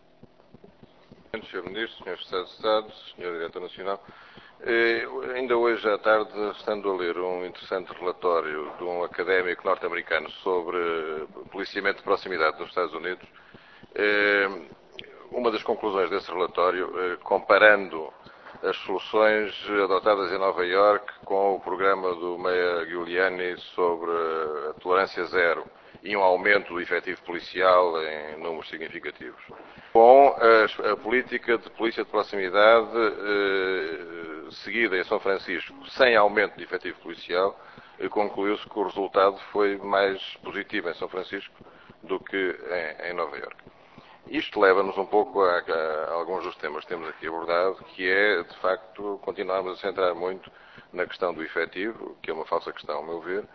Socialista. senhor Ministro, senhor Secretário de Estado, senhor Diretor Nacional, eh, ainda hoje à tarde, estando a ler um interessante relatório de um académico norte-americano sobre policiamento de proximidade nos Estados Unidos, eh, uma das conclusões desse relatório, eh, comparando as soluções adotadas em Nova Iorque com o programa do Mayor Giuliani sobre a tolerância zero e um aumento do efetivo policial em números significativos. Com a, a política de polícia de proximidade eh, seguida em São Francisco, sem aumento de efetivo policial, eh, concluiu-se que o resultado foi mais positivo em São Francisco do que em, em Nova Iorque. Isto leva-nos um pouco a, a, a alguns dos temas que temos aqui abordado, que é, de facto, continuarmos a centrar muito na questão do efetivo, que é uma falsa questão, ao meu ver,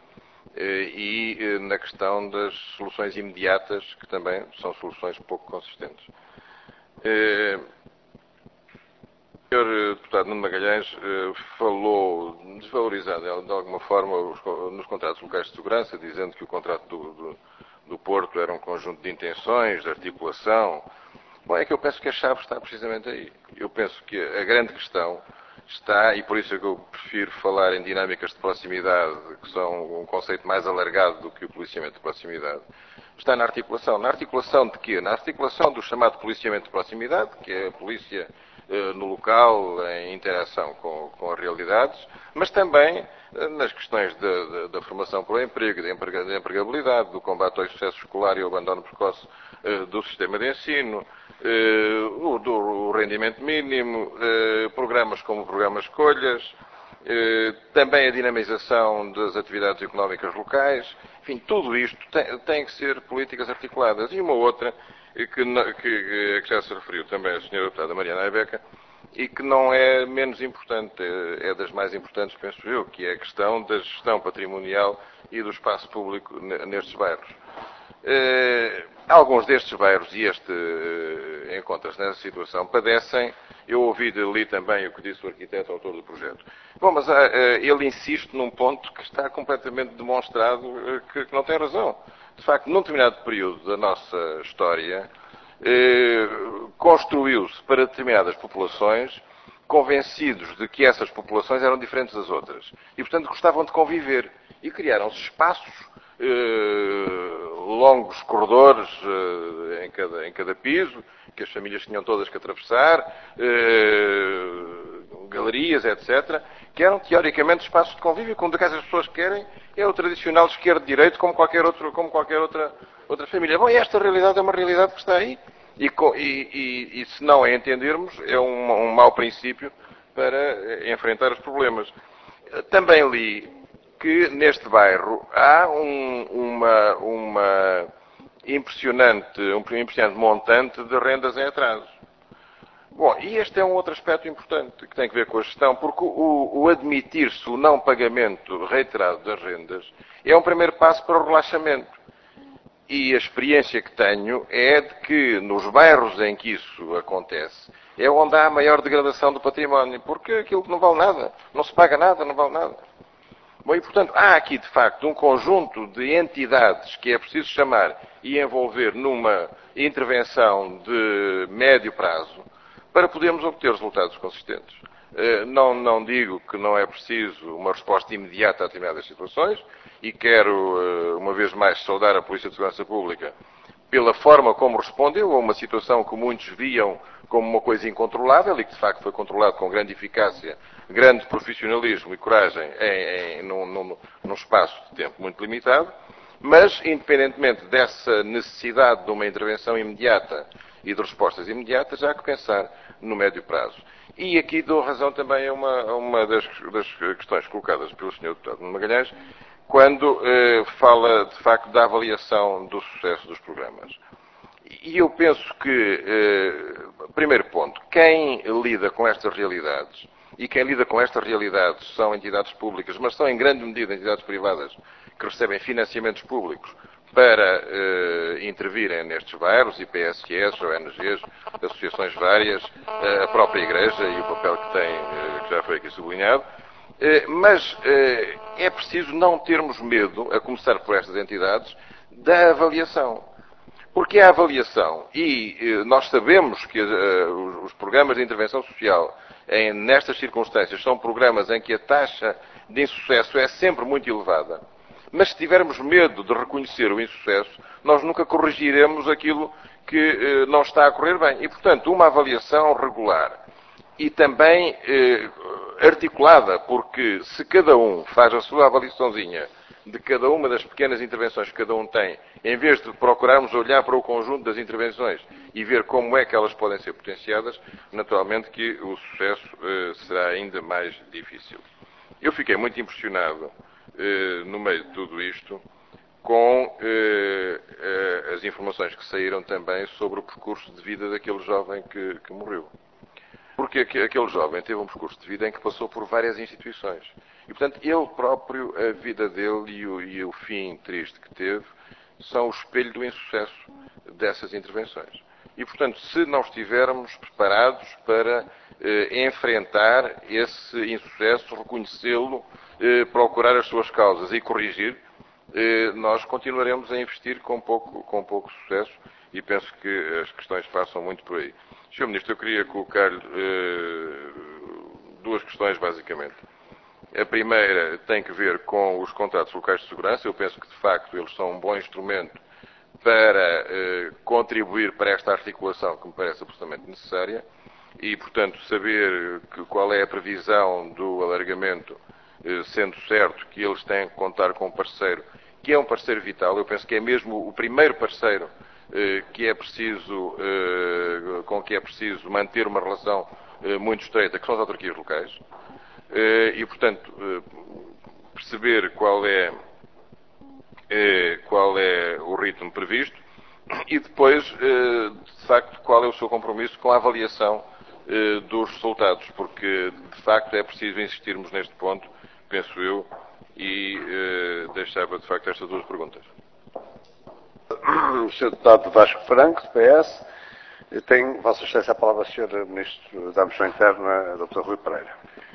e na questão das soluções imediatas, que também são soluções pouco consistentes. O senhor Deputado Nuno Magalhães falou, desvalorizando de alguma forma nos contratos locais de segurança, dizendo que o contrato do, do, do Porto era um conjunto de intenções, de articulação, Bom, é que eu penso que a chave está precisamente aí. Eu penso que a grande questão está, e por isso é que eu prefiro falar em dinâmicas de proximidade, que são um conceito mais alargado do que o policiamento de proximidade, está na articulação. Na articulação de quê? Na articulação do chamado policiamento de proximidade, que é a polícia eh, no local, em interação com, com as realidades, mas também eh, nas questões da formação para o emprego, da empregabilidade, do combate ao excesso escolar e ao abandono precoce eh, do sistema de ensino, eh, o, do o rendimento mínimo, eh, programas como o programa Escolhas, eh, também a dinamização das atividades económicas locais. Enfim, tudo isto tem, tem que ser políticas articuladas. E uma outra, que, que, que já se referiu também a senhora deputada Mariana Aybeca, e que não é menos importante, é das mais importantes, penso eu, que é a questão da gestão patrimonial e do espaço público nestes bairros. Eh, alguns destes bairros, e este eh, encontra-se nessa situação, padecem. Eu ouvi ali também o que disse o arquiteto autor do projeto. Bom, mas ah, ele insiste num ponto que está completamente demonstrado eh, que, que não tem razão. De facto, num determinado período da nossa história, eh, construiu-se para determinadas populações, convencidos de que essas populações eram diferentes das outras. E, portanto, gostavam de conviver. E criaram-se espaços, eh, longos corredores eh, em, cada, em cada piso, que as famílias tinham todas que atravessar, eh, galerias, etcétera, que eram teoricamente espaços de convívio, como de que as pessoas querem, é o tradicional esquerdo-direito, como qualquer, outro, como qualquer outra, outra família. Bom, e esta realidade é uma realidade que está aí, e, e, e, e se não a entendermos, é um, um mau princípio para enfrentar os problemas. Também li que neste bairro há um, uma, uma impressionante, um impressionante montante de rendas em atraso. Bom, e este é um outro aspecto importante que tem a ver com a gestão, porque o, o admitir-se o não pagamento reiterado das rendas é um primeiro passo para o relaxamento. E a experiência que tenho é de que nos bairros em que isso acontece é onde há a maior degradação do património, porque aquilo não vale nada, não se paga nada, não vale nada. Bom, e portanto, há aqui de facto um conjunto de entidades que é preciso chamar e envolver numa intervenção de médio prazo para podermos obter resultados consistentes. Não, não digo que não é preciso uma resposta imediata a determinadas situações e quero, uma vez mais, saudar a Polícia de Segurança Pública pela forma como respondeu a uma situação que muitos viam como uma coisa incontrolável e que de facto foi controlado com grande eficácia, grande profissionalismo e coragem em, em, num, num, num espaço de tempo muito limitado, mas independentemente dessa necessidade de uma intervenção imediata e de respostas imediatas, há que pensar no médio prazo. E aqui dou razão também a uma, a uma das, das questões colocadas pelo senhor Deputado Magalhães, quando eh, fala, de facto, da avaliação do sucesso dos programas. E eu penso que, eh, primeiro ponto, quem lida com estas realidades, e quem lida com estas realidades são entidades públicas, mas são em grande medida entidades privadas que recebem financiamentos públicos para eh, intervirem nestes bairros, I P S S, O N Gs, associações várias, eh, a própria Igreja e o papel que tem, eh, que já foi aqui sublinhado. Eh, mas eh, é preciso não termos medo, a começar por estas entidades, da avaliação. Porque a avaliação, e eh, nós sabemos que eh, os, os programas de intervenção social, em, nestas circunstâncias, são programas em que a taxa de insucesso é sempre muito elevada. Mas se tivermos medo de reconhecer o insucesso, nós nunca corrigiremos aquilo que eh, não está a correr bem. E, portanto, uma avaliação regular e também eh, articulada, porque se cada um faz a sua avaliaçãozinha de cada uma das pequenas intervenções que cada um tem, em vez de procurarmos olhar para o conjunto das intervenções e ver como é que elas podem ser potenciadas, naturalmente que o sucesso eh, será ainda mais difícil. Eu fiquei muito impressionado, eh, no meio de tudo isto, com eh, eh, as informações que saíram também sobre o percurso de vida daquele jovem que, que morreu. Porque aquele jovem teve um percurso de vida em que passou por várias instituições. E, portanto, ele próprio, a vida dele e o, e o fim triste que teve, são o espelho do insucesso dessas intervenções. E, portanto, se não estivermos preparados para eh, enfrentar esse insucesso, reconhecê-lo, eh, procurar as suas causas e corrigir, eh, nós continuaremos a investir com pouco, com pouco sucesso e penso que as questões passam muito por aí. senhor Ministro, eu queria colocar-lhe eh, duas questões, basicamente. A primeira tem que ver com os contratos locais de segurança. Eu penso que, de facto, eles são um bom instrumento para eh, contribuir para esta articulação que me parece absolutamente necessária e, portanto, saber que, qual é a previsão do alargamento, eh, sendo certo que eles têm que contar com um parceiro que é um parceiro vital. Eu penso que é mesmo o primeiro parceiro eh, que é preciso, eh, com que é preciso manter uma relação eh, muito estreita, que são as autarquias locais. Eh, e, portanto, eh, perceber qual é qual é o ritmo previsto e depois, de facto, qual é o seu compromisso com a avaliação dos resultados, porque, de facto, é preciso insistirmos neste ponto, penso eu, e deixava, de facto, estas duas perguntas. O senhor Deputado Vasco Franco, do P S, tem, Vossa Excelência, a palavra, senhor Ministro da Administração Interna, doutor Rui Pereira.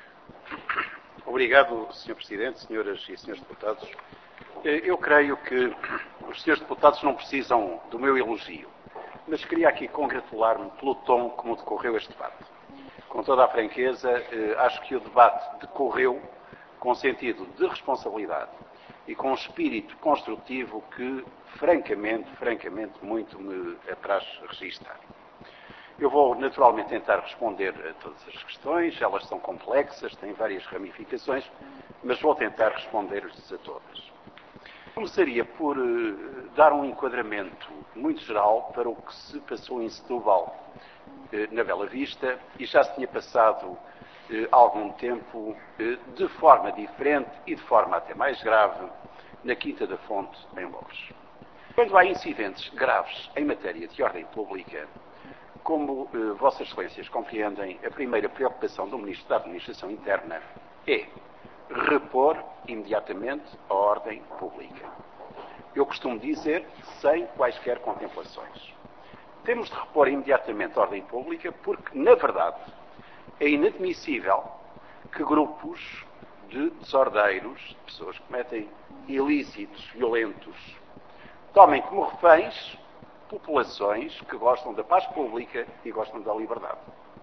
Obrigado, senhor Presidente, senhoras e senhores deputados. Eu creio que os senhores deputados não precisam do meu elogio, mas queria aqui congratular-me pelo tom como decorreu este debate. Com toda a franqueza, acho que o debate decorreu com sentido de responsabilidade e com um espírito construtivo que, francamente, francamente, muito me apraz registar. Eu vou, naturalmente, tentar responder a todas as questões. Elas são complexas, têm várias ramificações, mas vou tentar responder-lhes a todas. Começaria por uh, dar um enquadramento muito geral para o que se passou em Setúbal, uh, na Bela Vista, e já se tinha passado uh, algum tempo uh, de forma diferente e de forma até mais grave na Quinta da Fonte, em Loures. Quando há incidentes graves em matéria de ordem pública, como uh, Vossas Excelências compreendem, a primeira preocupação do Ministro da Administração Interna é repor imediatamente a ordem pública. Eu costumo dizer, sem quaisquer contemplações. Temos de repor imediatamente a ordem pública porque, na verdade, é inadmissível que grupos de desordeiros, de pessoas que cometem ilícitos violentos, tomem como reféns populações que gostam da paz pública e gostam da liberdade.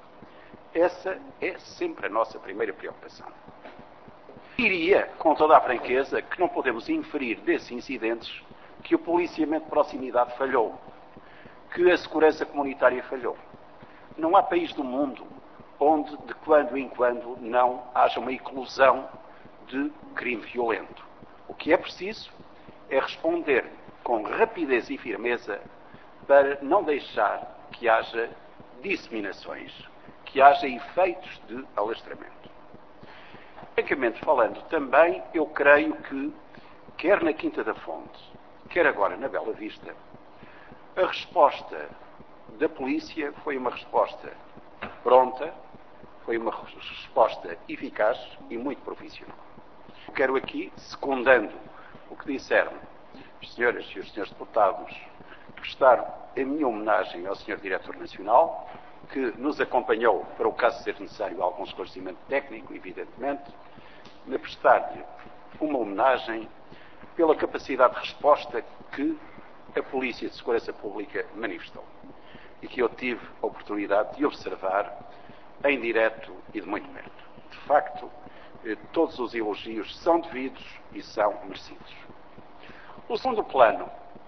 Essa é sempre a nossa primeira preocupação. Diria, com toda a franqueza, que não podemos inferir desses incidentes que o policiamento de proximidade falhou, que a segurança comunitária falhou. Não há país do mundo onde, de quando em quando, não haja uma eclosão de crime violento. O que é preciso é responder com rapidez e firmeza para não deixar que haja disseminações, que haja efeitos de alastramento. Francamente falando, também eu creio que, quer na Quinta da Fonte, quer agora na Bela Vista, a resposta da polícia foi uma resposta pronta, foi uma resposta eficaz e muito profissional. Quero aqui, secundando o que disseram as senhoras e os senhores deputados, prestar a minha homenagem ao senhor Diretor Nacional, que nos acompanhou, para o caso ser necessário algum esclarecimento técnico, evidentemente, de prestar-lhe uma homenagem pela capacidade de resposta que a Polícia de Segurança Pública manifestou e que eu tive a oportunidade de observar em direto e de muito perto. De facto, todos os elogios são devidos e são merecidos. O segundo plano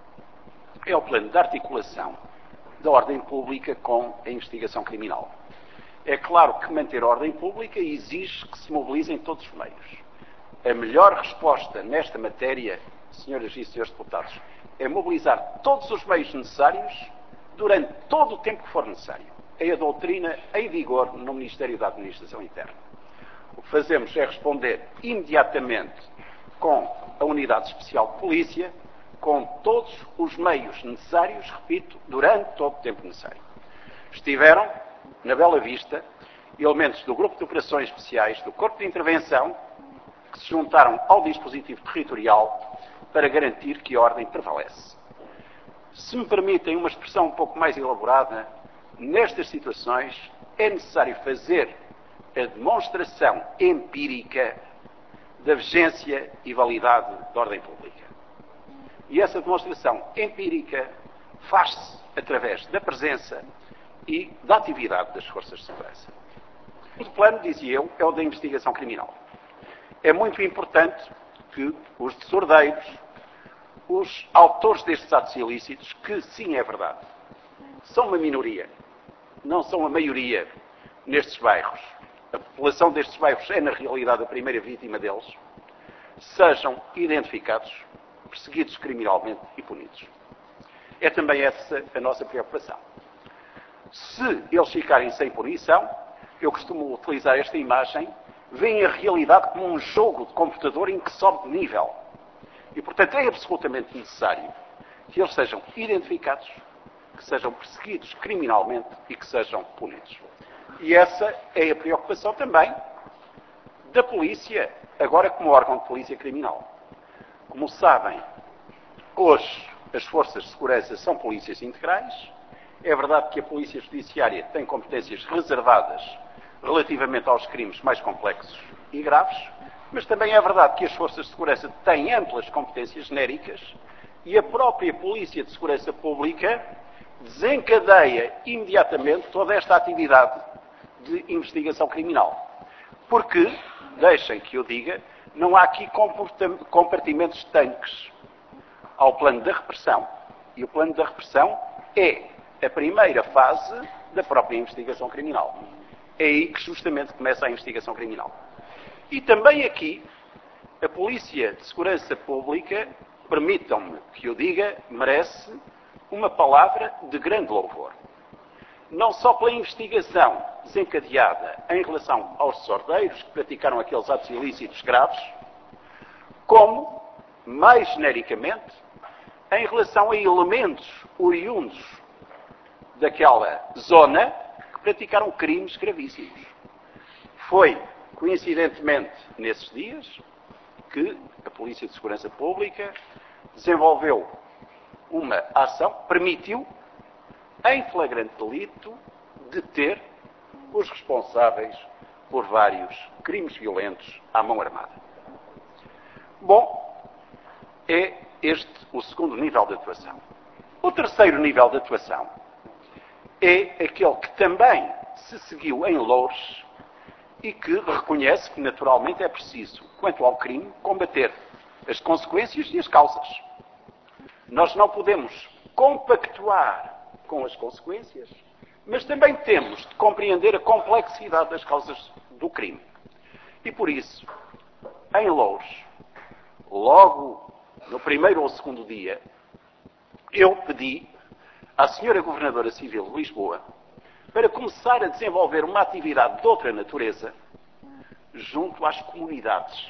é o plano de articulação da ordem pública com a investigação criminal. É claro que manter a ordem pública exige que se mobilizem todos os meios. A melhor resposta nesta matéria, senhoras e senhores deputados, é mobilizar todos os meios necessários durante todo o tempo que for necessário. É a doutrina em vigor no Ministério da Administração Interna. O que fazemos é responder imediatamente com a Unidade Especial de Polícia, com todos os meios necessários, repito, durante todo o tempo necessário. Estiveram, na Bela Vista, elementos do Grupo de Operações Especiais do Corpo de Intervenção que se juntaram ao dispositivo territorial para garantir que a ordem prevalece. Se me permitem uma expressão um pouco mais elaborada, nestas situações é necessário fazer a demonstração empírica da vigência e validade da ordem pública. E essa demonstração empírica faz-se através da presença e da atividade das forças de segurança. O plano, dizia eu, é o da investigação criminal. É muito importante que os desordeiros, os autores destes atos ilícitos, que sim é verdade, são uma minoria, não são a maioria nestes bairros. A população destes bairros é, na realidade, a primeira vítima deles, sejam identificados, perseguidos criminalmente e punidos. É também essa a nossa preocupação. Se eles ficarem sem punição, eu costumo utilizar esta imagem, veem a realidade como um jogo de computador em que sobe de nível. E, portanto, é absolutamente necessário que eles sejam identificados, que sejam perseguidos criminalmente e que sejam punidos. E essa é a preocupação também da polícia, agora como órgão de polícia criminal. Como sabem, hoje as forças de segurança são polícias integrais. É verdade que a polícia judiciária tem competências reservadas relativamente aos crimes mais complexos e graves, mas também é verdade que as forças de segurança têm amplas competências genéricas e a própria Polícia de Segurança Pública desencadeia imediatamente toda esta atividade de investigação criminal. Porque, deixem que eu diga, não há aqui compartimentos tanques. Há o plano da repressão. E o plano da repressão é a primeira fase da própria investigação criminal. É aí que justamente começa a investigação criminal. E também aqui, a Polícia de Segurança Pública, permitam-me que eu diga, merece uma palavra de grande louvor. Não só pela investigação desencadeada em relação aos desordeiros que praticaram aqueles atos ilícitos graves, como, mais genericamente, em relação a elementos oriundos daquela zona que praticaram crimes gravíssimos. Foi, coincidentemente, nesses dias, que a Polícia de Segurança Pública desenvolveu uma ação, permitiu, em flagrante delito, deter os responsáveis por vários crimes violentos à mão armada. Bom, é este o segundo nível de atuação. O terceiro nível de atuação é aquele que também se seguiu em Loures e que reconhece que, naturalmente, é preciso, quanto ao crime, combater as consequências e as causas. Nós não podemos compactuar com as consequências, mas também temos de compreender a complexidade das causas do crime. E por isso, em Loures, logo no primeiro ou segundo dia, eu pedi à senhora Governadora Civil de Lisboa para começar a desenvolver uma atividade de outra natureza junto às comunidades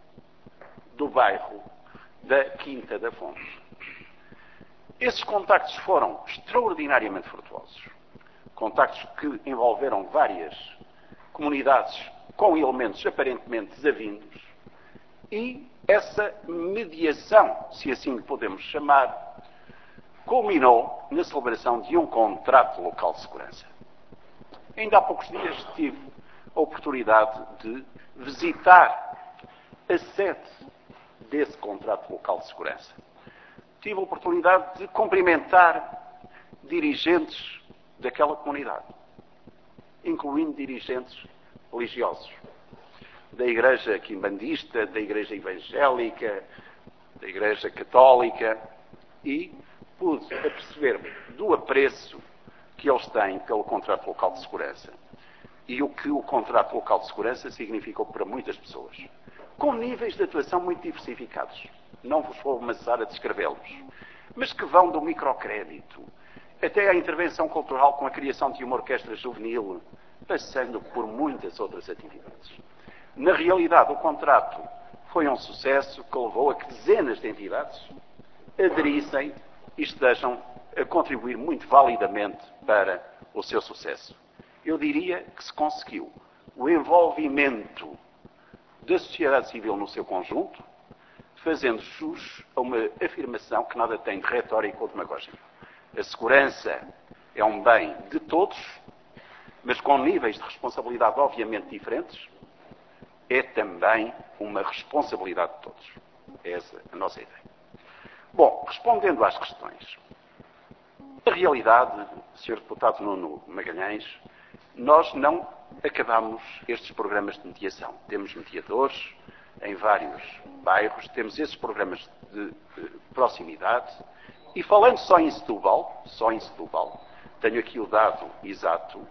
do bairro da Quinta da Fonte. Esses contactos foram extraordinariamente frutuosos. Contactos que envolveram várias comunidades com elementos aparentemente desavindos e essa mediação, se assim lhe podemos chamar, culminou na celebração de um contrato local de segurança. Ainda há poucos dias tive a oportunidade de visitar a sede desse contrato local de segurança. Tive a oportunidade de cumprimentar dirigentes daquela comunidade, incluindo dirigentes religiosos, da Igreja quimbandista, da Igreja evangélica, da Igreja católica, e pude aperceber-me do apreço que eles têm pelo contrato local de segurança e o que o contrato local de segurança significou para muitas pessoas, com níveis de atuação muito diversificados. Não vos vou amassar a descrevê-los, mas que vão do microcrédito até à intervenção cultural com a criação de uma orquestra juvenil, passando por muitas outras atividades. Na realidade, o contrato foi um sucesso que levou a que dezenas de entidades aderissem e estejam a contribuir muito validamente para o seu sucesso. Eu diria que se conseguiu o envolvimento da sociedade civil no seu conjunto, fazendo jus a uma afirmação que nada tem de retórica ou demagógica. A segurança é um bem de todos, mas com níveis de responsabilidade obviamente diferentes, é também uma responsabilidade de todos. É essa a nossa ideia. Bom, respondendo às questões. Na realidade, senhor Deputado Nuno Magalhães, nós não acabamos estes programas de mediação. Temos mediadores em vários bairros, temos esses programas de, de proximidade e falando só em Setúbal, só em Setúbal, tenho aqui o dado exato,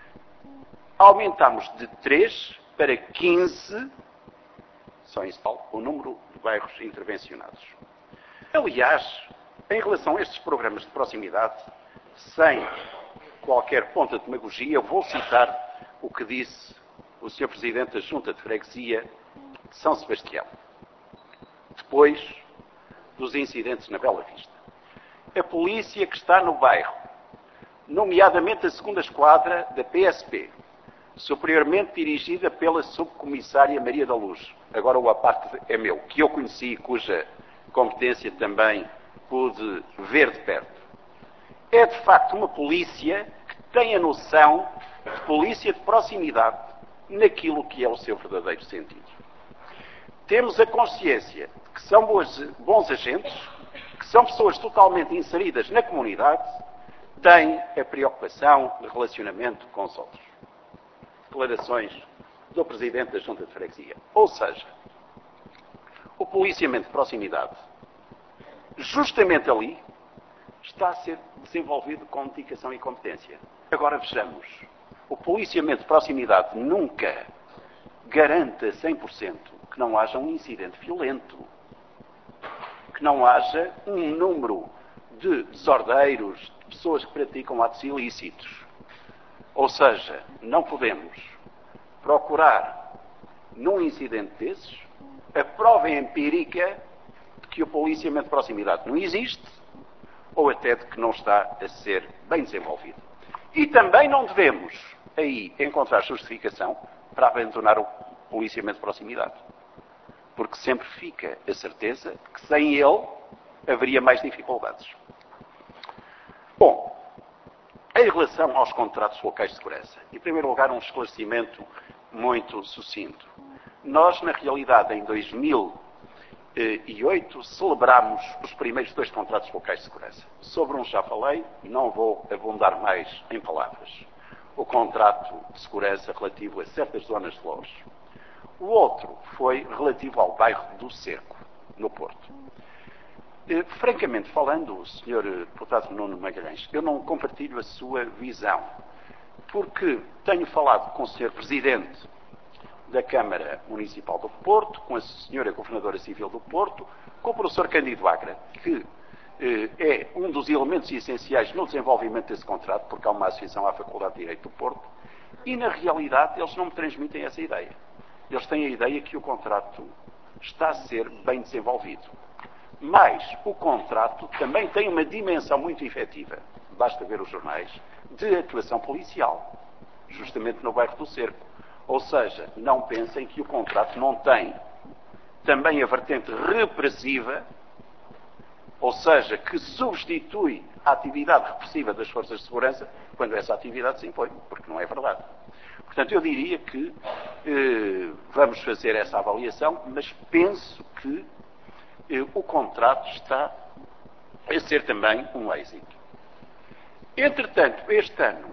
aumentamos de três para quinze, só em Setúbal, o número de bairros intervencionados. Aliás, em relação a estes programas de proximidade, sem qualquer ponta de demagogia, eu vou citar o que disse o senhor Presidente da Junta de Freguesia de São Sebastião, depois dos incidentes na Bela Vista. A polícia que está no bairro, nomeadamente a segunda esquadra da P S P, superiormente dirigida pela subcomissária Maria da Luz, agora o aparte é meu, que eu conheci e cuja competência também pude ver de perto. É de facto uma polícia que tem a noção de polícia de proximidade naquilo que é o seu verdadeiro sentido. Temos a consciência de que são boas, bons agentes, que são pessoas totalmente inseridas na comunidade, têm a preocupação de relacionamento com os outros. Declarações do Presidente da Junta de Freguesia. Ou seja, o policiamento de proximidade, justamente ali, está a ser desenvolvido com dedicação e competência. Agora vejamos, o policiamento de proximidade nunca garante a cem por cento que não haja um incidente violento, que não haja um número de desordeiros, de pessoas que praticam atos ilícitos. Ou seja, não podemos procurar, num incidente desses, a prova empírica de que o policiamento de proximidade não existe ou até de que não está a ser bem desenvolvido. E também não devemos aí encontrar justificação para abandonar o policiamento de proximidade. Porque sempre fica a certeza que sem ele haveria mais dificuldades. Bom, em relação aos contratos locais de segurança, em primeiro lugar um esclarecimento muito sucinto. Nós, na realidade, em dois mil e oito, celebramos os primeiros dois contratos locais de segurança. Sobre um já falei, não vou abundar mais em palavras. O contrato de segurança relativo a certas zonas de Loures. O outro foi relativo ao bairro do Cerco, no Porto. Eh, francamente falando, senhor Deputado Nuno Magalhães, eu não compartilho a sua visão, porque tenho falado com o senhor Presidente da Câmara Municipal do Porto, com a senhora Governadora Civil do Porto, com o professor Cândido Agra, que eh, é um dos elementos essenciais no desenvolvimento desse contrato, porque há uma associação à Faculdade de Direito do Porto, e na realidade eles não me transmitem essa ideia. Eles têm a ideia que o contrato está a ser bem desenvolvido. Mas o contrato também tem uma dimensão muito efetiva, basta ver os jornais, de atuação policial, justamente no bairro do Cerco. Ou seja, não pensem que o contrato não tem também a vertente repressiva, ou seja, que substitui a atividade repressiva das forças de segurança quando essa atividade se impõe, porque não é verdade. Portanto, eu diria que eh, vamos fazer essa avaliação, mas penso que eh, o contrato está a ser também um êxito. Entretanto, este ano,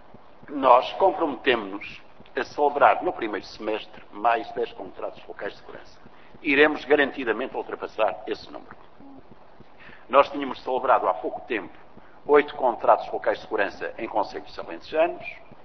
nós comprometemos-nos a celebrar no primeiro semestre mais dez contratos locais de segurança. Iremos garantidamente ultrapassar esse número. Nós tínhamos celebrado há pouco tempo oito contratos locais de segurança em concelhos alentejanos.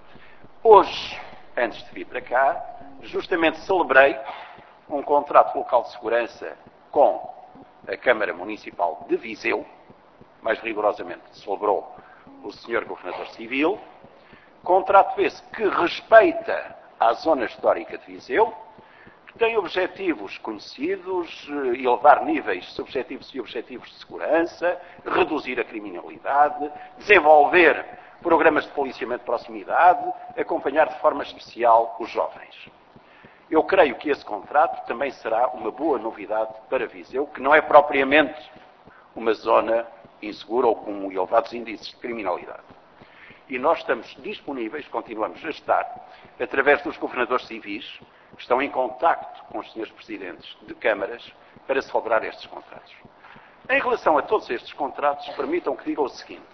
Hoje, antes de vir para cá, justamente celebrei um contrato local de segurança com a Câmara Municipal de Viseu, mais rigorosamente celebrou o senhor Governador Civil, contrato esse que respeita a zona histórica de Viseu, que tem objetivos conhecidos, elevar níveis subjetivos e objetivos de segurança, reduzir a criminalidade, desenvolver programas de policiamento de proximidade, acompanhar de forma especial os jovens. Eu creio que esse contrato também será uma boa novidade para Viseu, que não é propriamente uma zona insegura ou com elevados índices de criminalidade. E nós estamos disponíveis, continuamos a estar, através dos governadores civis, que estão em contacto com os senhores presidentes de câmaras, para celebrar estes contratos. Em relação a todos estes contratos, permitam que diga o seguinte.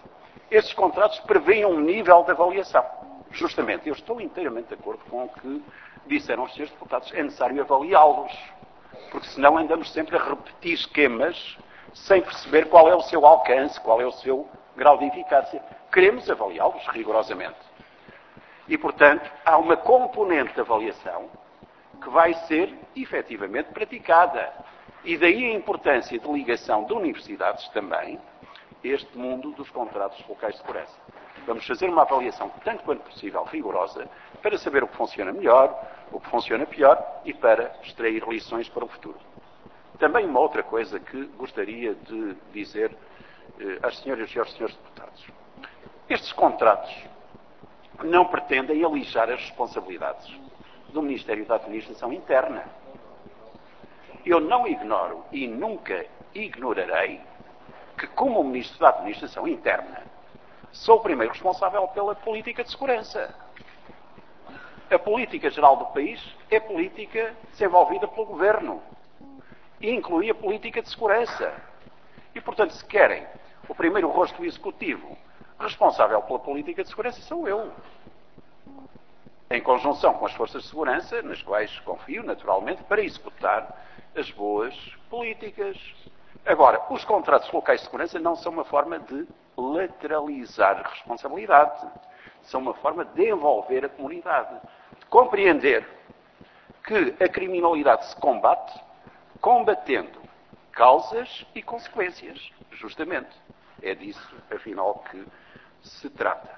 esses contratos prevêem um nível de avaliação. Justamente, eu estou inteiramente de acordo com o que disseram os senhores deputados. É necessário avaliá-los, porque senão andamos sempre a repetir esquemas sem perceber qual é o seu alcance, qual é o seu grau de eficácia. Queremos avaliá-los rigorosamente. E, portanto, há uma componente de avaliação que vai ser efetivamente praticada. E daí a importância de ligação de universidades também a este mundo dos contratos locais de segurança. Vamos fazer uma avaliação, tanto quanto possível, rigorosa, para saber o que funciona melhor, o que funciona pior e para extrair lições para o futuro. Também uma outra coisa que gostaria de dizer eh, às senhoras e aos senhores deputados. Estes contratos não pretendem alijar as responsabilidades do Ministério da Administração Interna. Eu não ignoro e nunca ignorarei que, como Ministro da Administração Interna, sou o primeiro responsável pela política de segurança. A política geral do país é política desenvolvida pelo Governo e inclui a política de segurança. E, portanto, se querem, o primeiro rosto executivo responsável pela política de segurança sou eu. Em conjunção com as forças de segurança, nas quais confio, naturalmente, para executar as boas políticas. Agora, os contratos locais de segurança não são uma forma de lateralizar responsabilidade. São uma forma de envolver a comunidade. De compreender que a criminalidade se combate combatendo causas e consequências. Justamente. É disso, afinal, que se trata.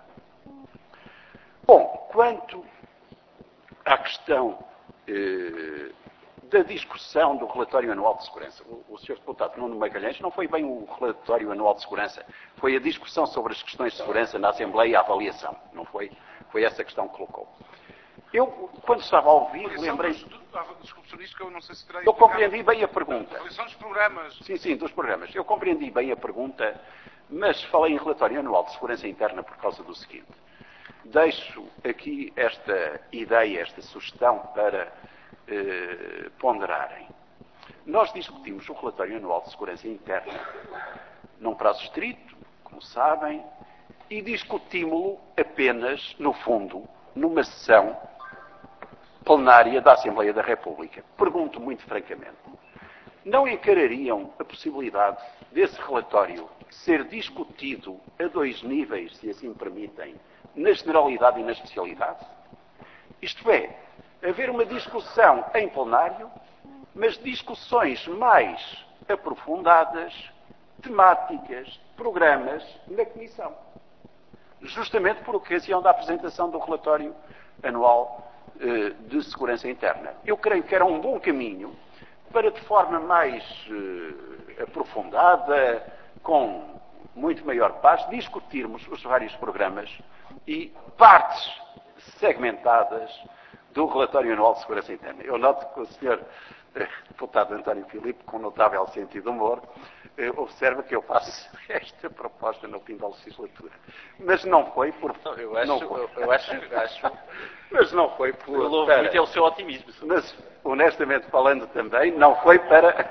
Bom, quanto à questão eh, da discussão do relatório anual de segurança, o, o senhor deputado Nuno Magalhães não foi bem o relatório anual de segurança, foi a discussão sobre as questões de segurança na Assembleia e a avaliação, não foi? Foi essa questão que colocou. Eu, quando estava a ouvir, lembrei... Desculpe, senhor Ministro, que eu não sei se terá... Eu compreendi bem a pergunta. São dos programas. Sim, sim, dos programas. Eu compreendi bem a pergunta, mas falei em relatório anual de segurança interna por causa do seguinte. Deixo aqui esta ideia, esta sugestão para eh, ponderarem. Nós discutimos o relatório anual de segurança interna num prazo estrito, como sabem, e discutimos-lo apenas, no fundo, numa sessão plenária da Assembleia da República. Pergunto muito francamente, não encarariam a possibilidade desse relatório ser discutido a dois níveis, se assim permitem, na generalidade e na especialidade? Isto é, haver uma discussão em plenário, mas discussões mais aprofundadas, temáticas, programas, na Comissão. Justamente por ocasião da apresentação do relatório anual eh, de segurança interna. Eu creio que era um bom caminho para, de forma mais eh, aprofundada, com muito maior paz, discutirmos os vários programas e partes segmentadas do relatório anual de segurança interna. Eu noto que o senhor eh, deputado António Filipe, com notável sentido de humor, eh, observa que eu faço esta proposta no fim da legislatura. Mas não foi por... Não, eu acho... Não foi. Eu, eu acho, acho mas não foi por... Eu louvo para, muito é o seu otimismo. Mas, honestamente falando também, não foi para...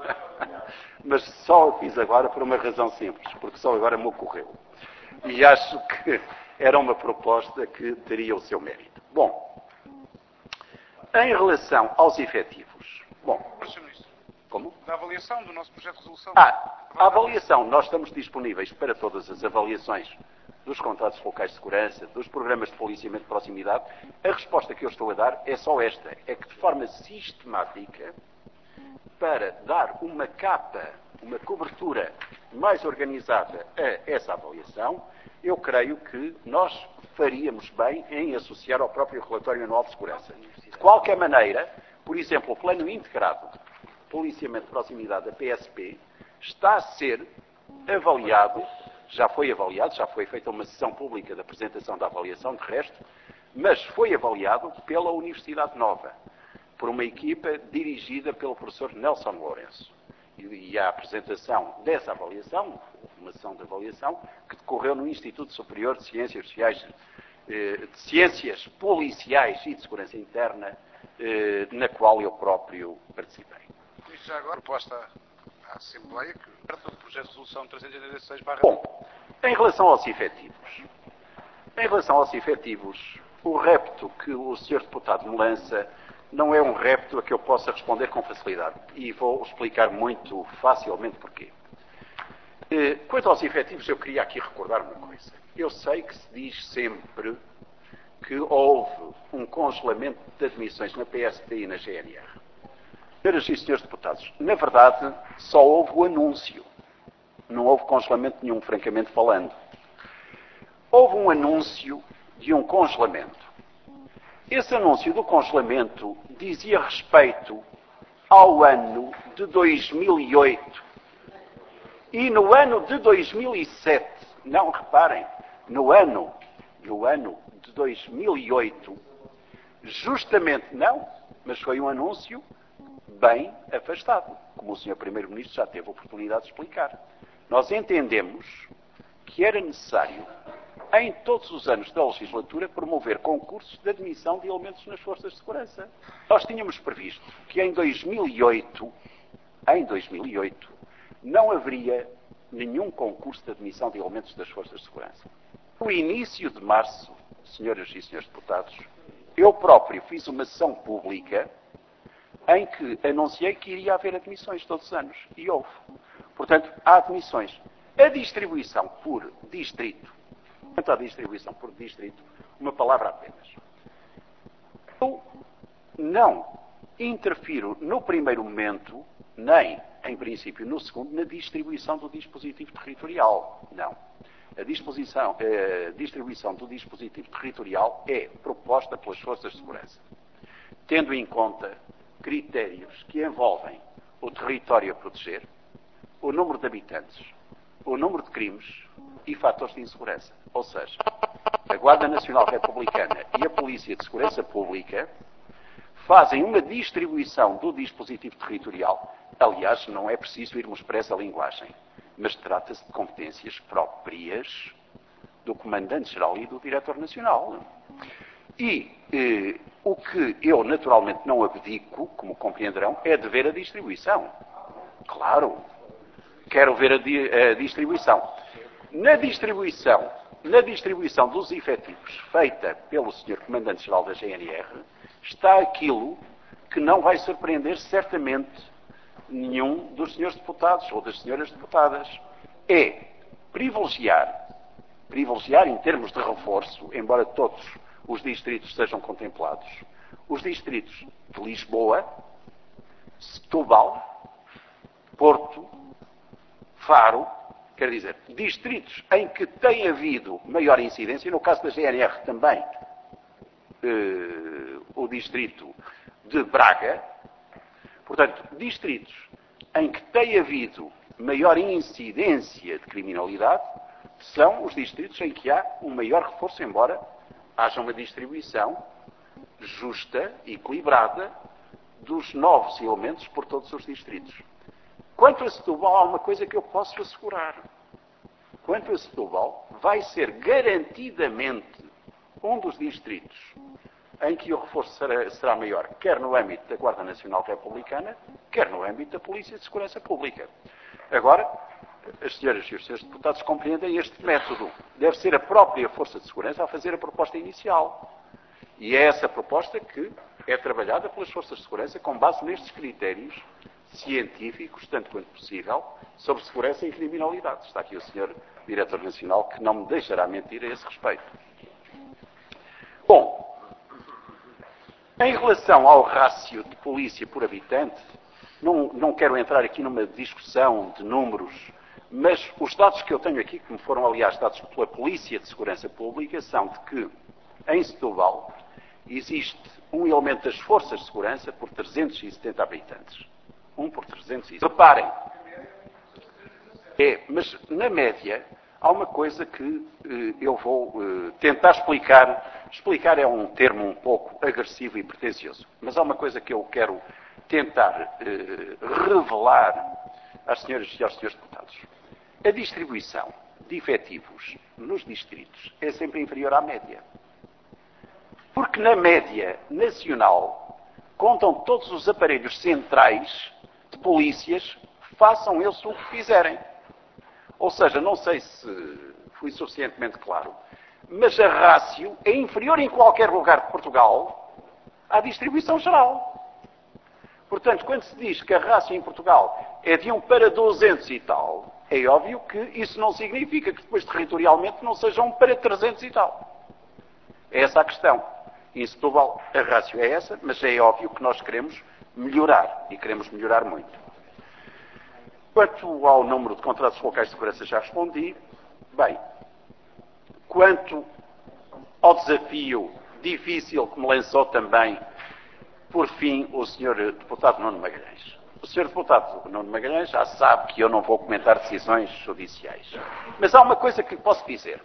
mas só o fiz agora por uma razão simples, porque só agora me ocorreu. E acho que era uma proposta que teria o seu mérito. Bom, em relação aos efetivos... Bom, como? Da avaliação do nosso projeto de resolução. Ah, a avaliação. Nós estamos disponíveis para todas as avaliações dos contratos locais de segurança, dos programas de policiamento de proximidade. A resposta que eu estou a dar é só esta. É que de forma sistemática, para dar uma capa, uma cobertura mais organizada a essa avaliação, eu creio que nós faríamos bem em associar ao próprio relatório anual de segurança. De qualquer maneira, por exemplo, o plano integrado de policiamento de proximidade da P S P está a ser avaliado, já foi avaliado, já foi feita uma sessão pública de apresentação da avaliação, de resto, mas foi avaliado pela Universidade Nova, por uma equipa dirigida pelo professor Nelson Lourenço. E, e a apresentação dessa avaliação, uma sessão de avaliação, que decorreu no Instituto Superior de Ciências Sociais, eh, de Ciências Policiais e de Segurança Interna, eh, na qual eu próprio participei. Isto já agora proposta à Assembleia, que trata do projeto de resolução trezentos e oitenta e seis barra... Bom, Em relação aos efetivos, em relação aos efetivos, o repto que o senhor Deputado me lança não é um repto a que eu possa responder com facilidade. E vou explicar muito facilmente porquê. Quanto aos efetivos, eu queria aqui recordar uma coisa. Eu sei que se diz sempre que houve um congelamento de admissões na P S D e na G N R. Senhoras e senhores deputados, na verdade, só houve o anúncio. Não houve congelamento nenhum, francamente falando. Houve um anúncio de um congelamento. Esse anúncio do congelamento dizia respeito ao ano de dois mil e oito. E no ano de dois mil e sete, não reparem, no ano, no ano de dois mil e oito, justamente não, mas foi um anúncio bem afastado, como o senhor Primeiro-Ministro já teve a oportunidade de explicar. Nós entendemos que era necessário, em todos os anos da legislatura, promover concursos de admissão de elementos nas forças de segurança. Nós tínhamos previsto que em dois mil e oito, em dois mil e oito, não haveria nenhum concurso de admissão de elementos das forças de segurança. No início de março, senhoras e senhores deputados, eu próprio fiz uma sessão pública em que anunciei que iria haver admissões todos os anos. E houve. Portanto, há admissões. A distribuição por distrito, quanto à distribuição por distrito, uma palavra apenas. Eu não interfiro no primeiro momento, nem, em princípio, no segundo, na distribuição do dispositivo territorial. Não. A, disposição, a distribuição do dispositivo territorial é proposta pelas forças de segurança, tendo em conta critérios que envolvem o território a proteger, o número de habitantes, o número de crimes e fatores de insegurança. Ou seja, a Guarda Nacional Republicana e a Polícia de Segurança Pública fazem uma distribuição do dispositivo territorial. Aliás, não é preciso irmos para essa linguagem, mas trata-se de competências próprias do Comandante-Geral e do Diretor Nacional. E eh, o que eu naturalmente não abdico, como compreenderão, é de ver a distribuição. Claro, quero ver a, di a distribuição. Na distribuição, na distribuição dos efetivos feita pelo senhor Comandante-Geral da G N R, está aquilo que não vai surpreender certamente nenhum dos senhores deputados ou das senhoras deputadas. É privilegiar, privilegiar em termos de reforço, embora todos os distritos sejam contemplados, os distritos de Lisboa, Setúbal, Porto, Faro, quer dizer, distritos em que tem havido maior incidência, e no caso da G N R também, eh, o distrito de Braga, portanto, distritos em que tem havido maior incidência de criminalidade, são os distritos em que há um maior reforço, embora haja uma distribuição justa e equilibrada dos novos elementos por todos os distritos. Quanto a Setúbal, há uma coisa que eu posso assegurar. Quanto a Setúbal, vai ser garantidamente um dos distritos em que o reforço será, será maior, quer no âmbito da Guarda Nacional Republicana, quer no âmbito da Polícia de Segurança Pública. Agora, as senhoras e os senhores deputados compreendem este método. Deve ser a própria Força de Segurança a fazer a proposta inicial. E é essa proposta que é trabalhada pelas Forças de Segurança com base nestes critérios científicos, tanto quanto possível, sobre segurança e criminalidade. Está aqui o senhor Diretor Nacional que não me deixará mentir a esse respeito. Bom, em relação ao rácio de polícia por habitante, não, não quero entrar aqui numa discussão de números, mas os dados que eu tenho aqui, que me foram aliás dados pela Polícia de Segurança Pública, são de que em Setúbal existe um elemento das forças de segurança por trezentos e setenta habitantes. Um por trezentos e setenta. Reparem, é, mas na média há uma coisa que eh, eu vou eh, tentar explicar. Explicar é um termo um pouco agressivo e pretencioso, mas há uma coisa que eu quero tentar eh, revelar às senhoras e aos senhores deputados. A distribuição de efetivos nos distritos é sempre inferior à média. Porque na média nacional contam todos os aparelhos centrais de polícias, façam eles o que fizerem. Ou seja, não sei se fui suficientemente claro. Mas a rácio é inferior em qualquer lugar de Portugal à distribuição geral. Portanto, quando se diz que a rácio em Portugal é de um para duzentos e tal, é óbvio que isso não significa que depois territorialmente não seja um para trezentos e tal. É essa a questão. Em Setúbal a rácio é essa, mas é óbvio que nós queremos melhorar, e queremos melhorar muito. Quanto ao número de contratos locais de segurança já respondi. Bem, quanto ao desafio difícil que me lançou também, por fim, o senhor deputado Nuno Magalhães. O senhor deputado Nuno Magalhães já sabe que eu não vou comentar decisões judiciais. Mas há uma coisa que lhe posso dizer.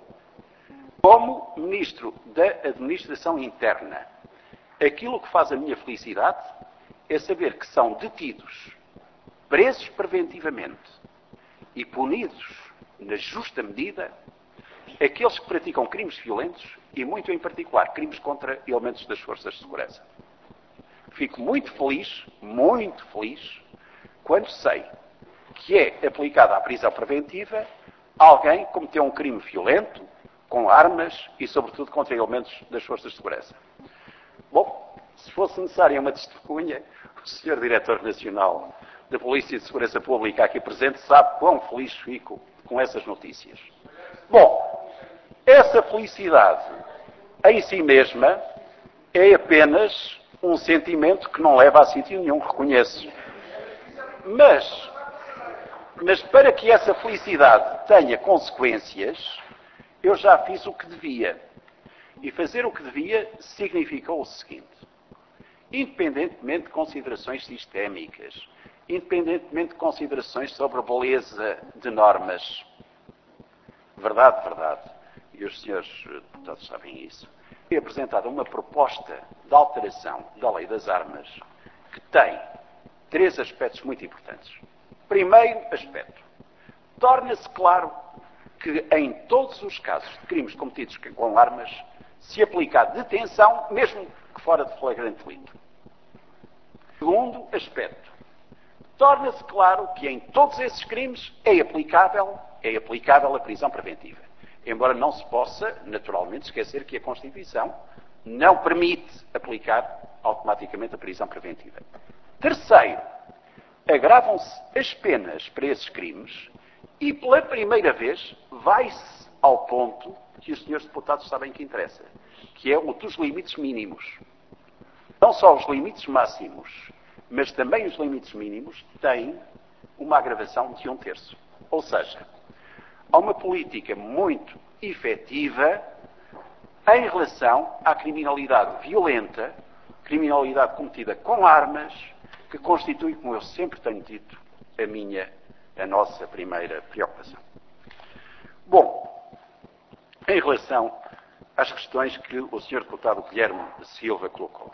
Como Ministro da Administração Interna, aquilo que faz a minha felicidade é saber que são detidos, presos preventivamente e punidos na justa medida aqueles que praticam crimes violentos e, muito em particular, crimes contra elementos das forças de segurança. Fico muito feliz, muito feliz, quando sei que é aplicada a prisão preventiva alguém que cometeu um crime violento, com armas e, sobretudo, contra elementos das forças de segurança. Bom, se fosse necessária uma testemunha, o senhor Diretor Nacional da Polícia de Segurança Pública aqui presente sabe quão feliz fico com essas notícias. Bom, essa felicidade em si mesma é apenas um sentimento que não leva a sítio nenhum, reconheço. Mas, mas para que essa felicidade tenha consequências, eu já fiz o que devia. E fazer o que devia significou o seguinte. Independentemente de considerações sistémicas, independentemente de considerações sobre a beleza de normas, verdade, verdade, e os senhores deputados sabem isso, foi apresentada uma proposta de alteração da Lei das Armas que tem três aspectos muito importantes. Primeiro aspecto, torna-se claro que em todos os casos de crimes cometidos com armas se aplica a detenção, mesmo que fora de flagrante delito. Segundo aspecto, torna-se claro que em todos esses crimes é aplicável, é aplicável a prisão preventiva. Embora não se possa, naturalmente, esquecer que a Constituição não permite aplicar automaticamente a prisão preventiva. Terceiro, agravam-se as penas para esses crimes e, pela primeira vez, vai-se ao ponto que os senhores deputados sabem que interessa, que é o dos limites mínimos. Não só os limites máximos, mas também os limites mínimos têm uma agravação de um terço. Ou seja, há uma política muito efetiva em relação à criminalidade violenta, criminalidade cometida com armas, que constitui, como eu sempre tenho dito, a minha, a nossa primeira preocupação. Bom, em relação às questões que o senhor deputado Guilherme Silva colocou.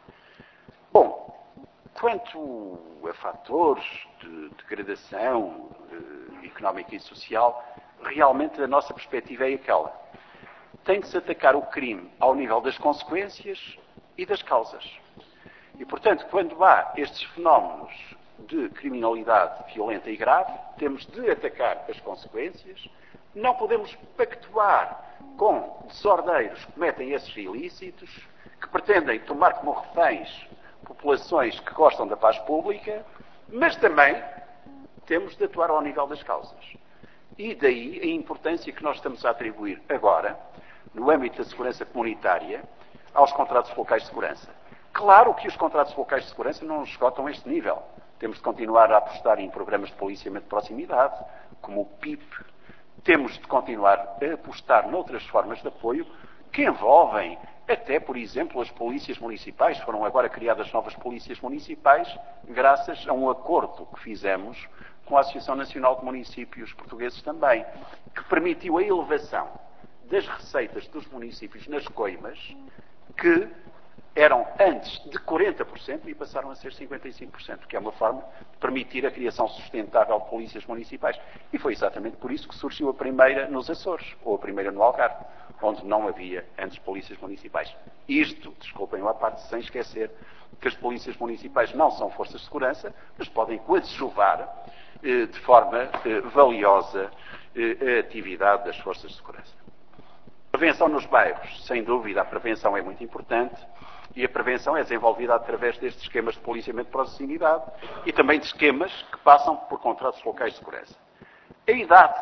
Bom, quanto a fatores de degradação eh, económica e social, realmente a nossa perspectiva é aquela. Tem que se atacar o crime ao nível das consequências e das causas. E, portanto, quando há estes fenómenos de criminalidade violenta e grave, temos de atacar as consequências. Não podemos pactuar com desordeiros que cometem esses ilícitos, que pretendem tomar como reféns populações que gostam da paz pública, mas também temos de atuar ao nível das causas. E daí a importância que nós estamos a atribuir agora, no âmbito da segurança comunitária, aos contratos locais de segurança. Claro que os contratos locais de segurança não esgotam este nível. Temos de continuar a apostar em programas de policiamento de proximidade, como o P I P. Temos de continuar a apostar noutras formas de apoio que envolvem até, por exemplo, as polícias municipais. Foram agora criadas novas polícias municipais graças a um acordo que fizemos com a Associação Nacional de Municípios Portugueses também, que permitiu a elevação das receitas dos municípios nas coimas, que eram antes de quarenta por cento e passaram a ser cinquenta e cinco por cento, que é uma forma de permitir a criação sustentável de polícias municipais. E foi exatamente por isso que surgiu a primeira nos Açores, ou a primeira no Algarve, onde não havia antes polícias municipais. Isto, desculpem-me à parte, sem esquecer que as polícias municipais não são forças de segurança, mas podem coadjuvar eh, de forma eh, valiosa eh, a atividade das forças de segurança. Prevenção nos bairros, sem dúvida, a prevenção é muito importante e a prevenção é desenvolvida através destes esquemas de policiamento de proximidade e também de esquemas que passam por contratos locais de segurança. A idade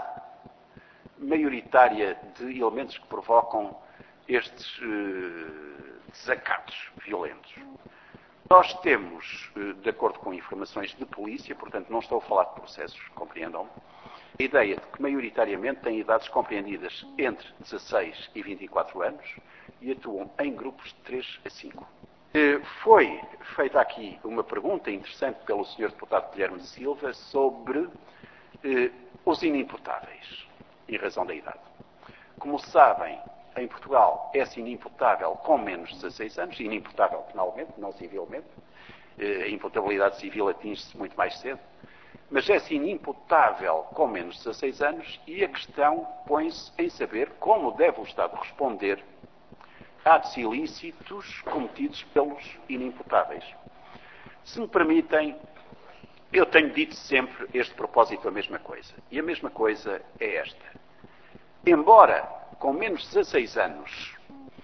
maioritária de elementos que provocam estes uh, desacatos violentos. Nós temos, uh, de acordo com informações de polícia, portanto não estou a falar de processos, compreendam-me, a ideia de que maioritariamente têm idades compreendidas entre dezasseis e vinte e quatro anos e atuam em grupos de três a cinco. Uh, foi feita aqui uma pergunta interessante pelo senhor deputado Guilherme Silva sobre uh, os inimputáveis, em razão da idade. Como sabem, em Portugal é-se inimputável com menos de dezasseis anos, inimputável penalmente, não civilmente. A imputabilidade civil atinge-se muito mais cedo. Mas é-se inimputável com menos de dezasseis anos e a questão põe-se em saber como deve o Estado responder a atos ilícitos cometidos pelos inimputáveis. Se me permitem, eu tenho dito sempre este propósito a mesma coisa. E a mesma coisa é esta. Embora com menos de dezasseis anos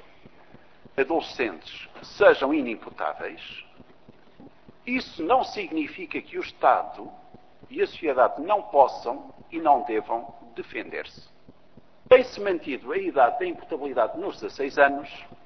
adolescentes sejam inimputáveis, isso não significa que o Estado e a sociedade não possam e não devam defender-se. Tem-se mantido a idade da imputabilidade nos dezasseis anos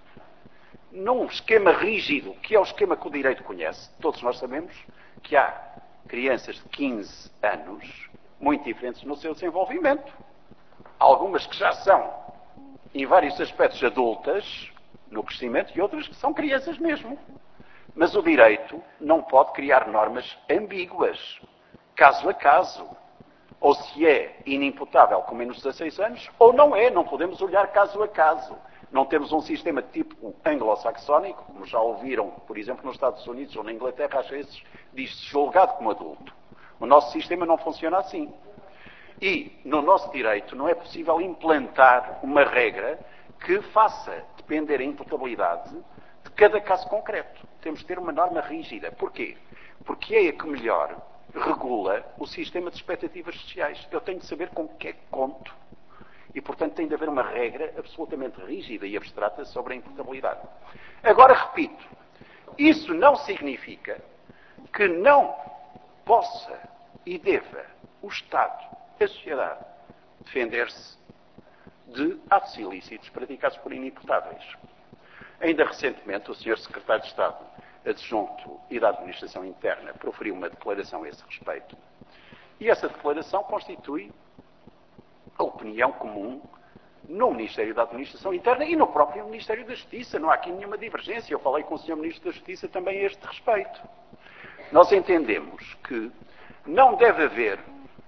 num esquema rígido, que é o esquema que o direito conhece. Todos nós sabemos que há crianças de quinze anos muito diferentes no seu desenvolvimento. Algumas que já são, em vários aspectos, adultas no crescimento e outras que são crianças mesmo. Mas o direito não pode criar normas ambíguas, caso a caso. Ou se é inimputável com menos de dezasseis anos, ou não é. Não podemos olhar caso a caso. Não temos um sistema tipo anglo-saxónico, como já ouviram, por exemplo, nos Estados Unidos ou na Inglaterra, às vezes diz-se julgado como adulto. O nosso sistema não funciona assim. E, no nosso direito, não é possível implantar uma regra que faça depender a imputabilidade de cada caso concreto. Temos de ter uma norma rígida. Porquê? Porque é a que melhor regula o sistema de expectativas sociais. Eu tenho de saber com o que é que conto. E, portanto, tem de haver uma regra absolutamente rígida e abstrata sobre a imputabilidade. Agora, repito, isso não significa que não possa e deva o Estado, a sociedade, defender-se de atos ilícitos praticados por inimputáveis. Ainda recentemente, o senhor Secretário de Estado Adjunto e da Administração Interna proferiu uma declaração a esse respeito. E essa declaração constitui a opinião comum no Ministério da Administração Interna e no próprio Ministério da Justiça. Não há aqui nenhuma divergência. Eu falei com o senhor Ministro da Justiça também a este respeito. Nós entendemos que não deve haver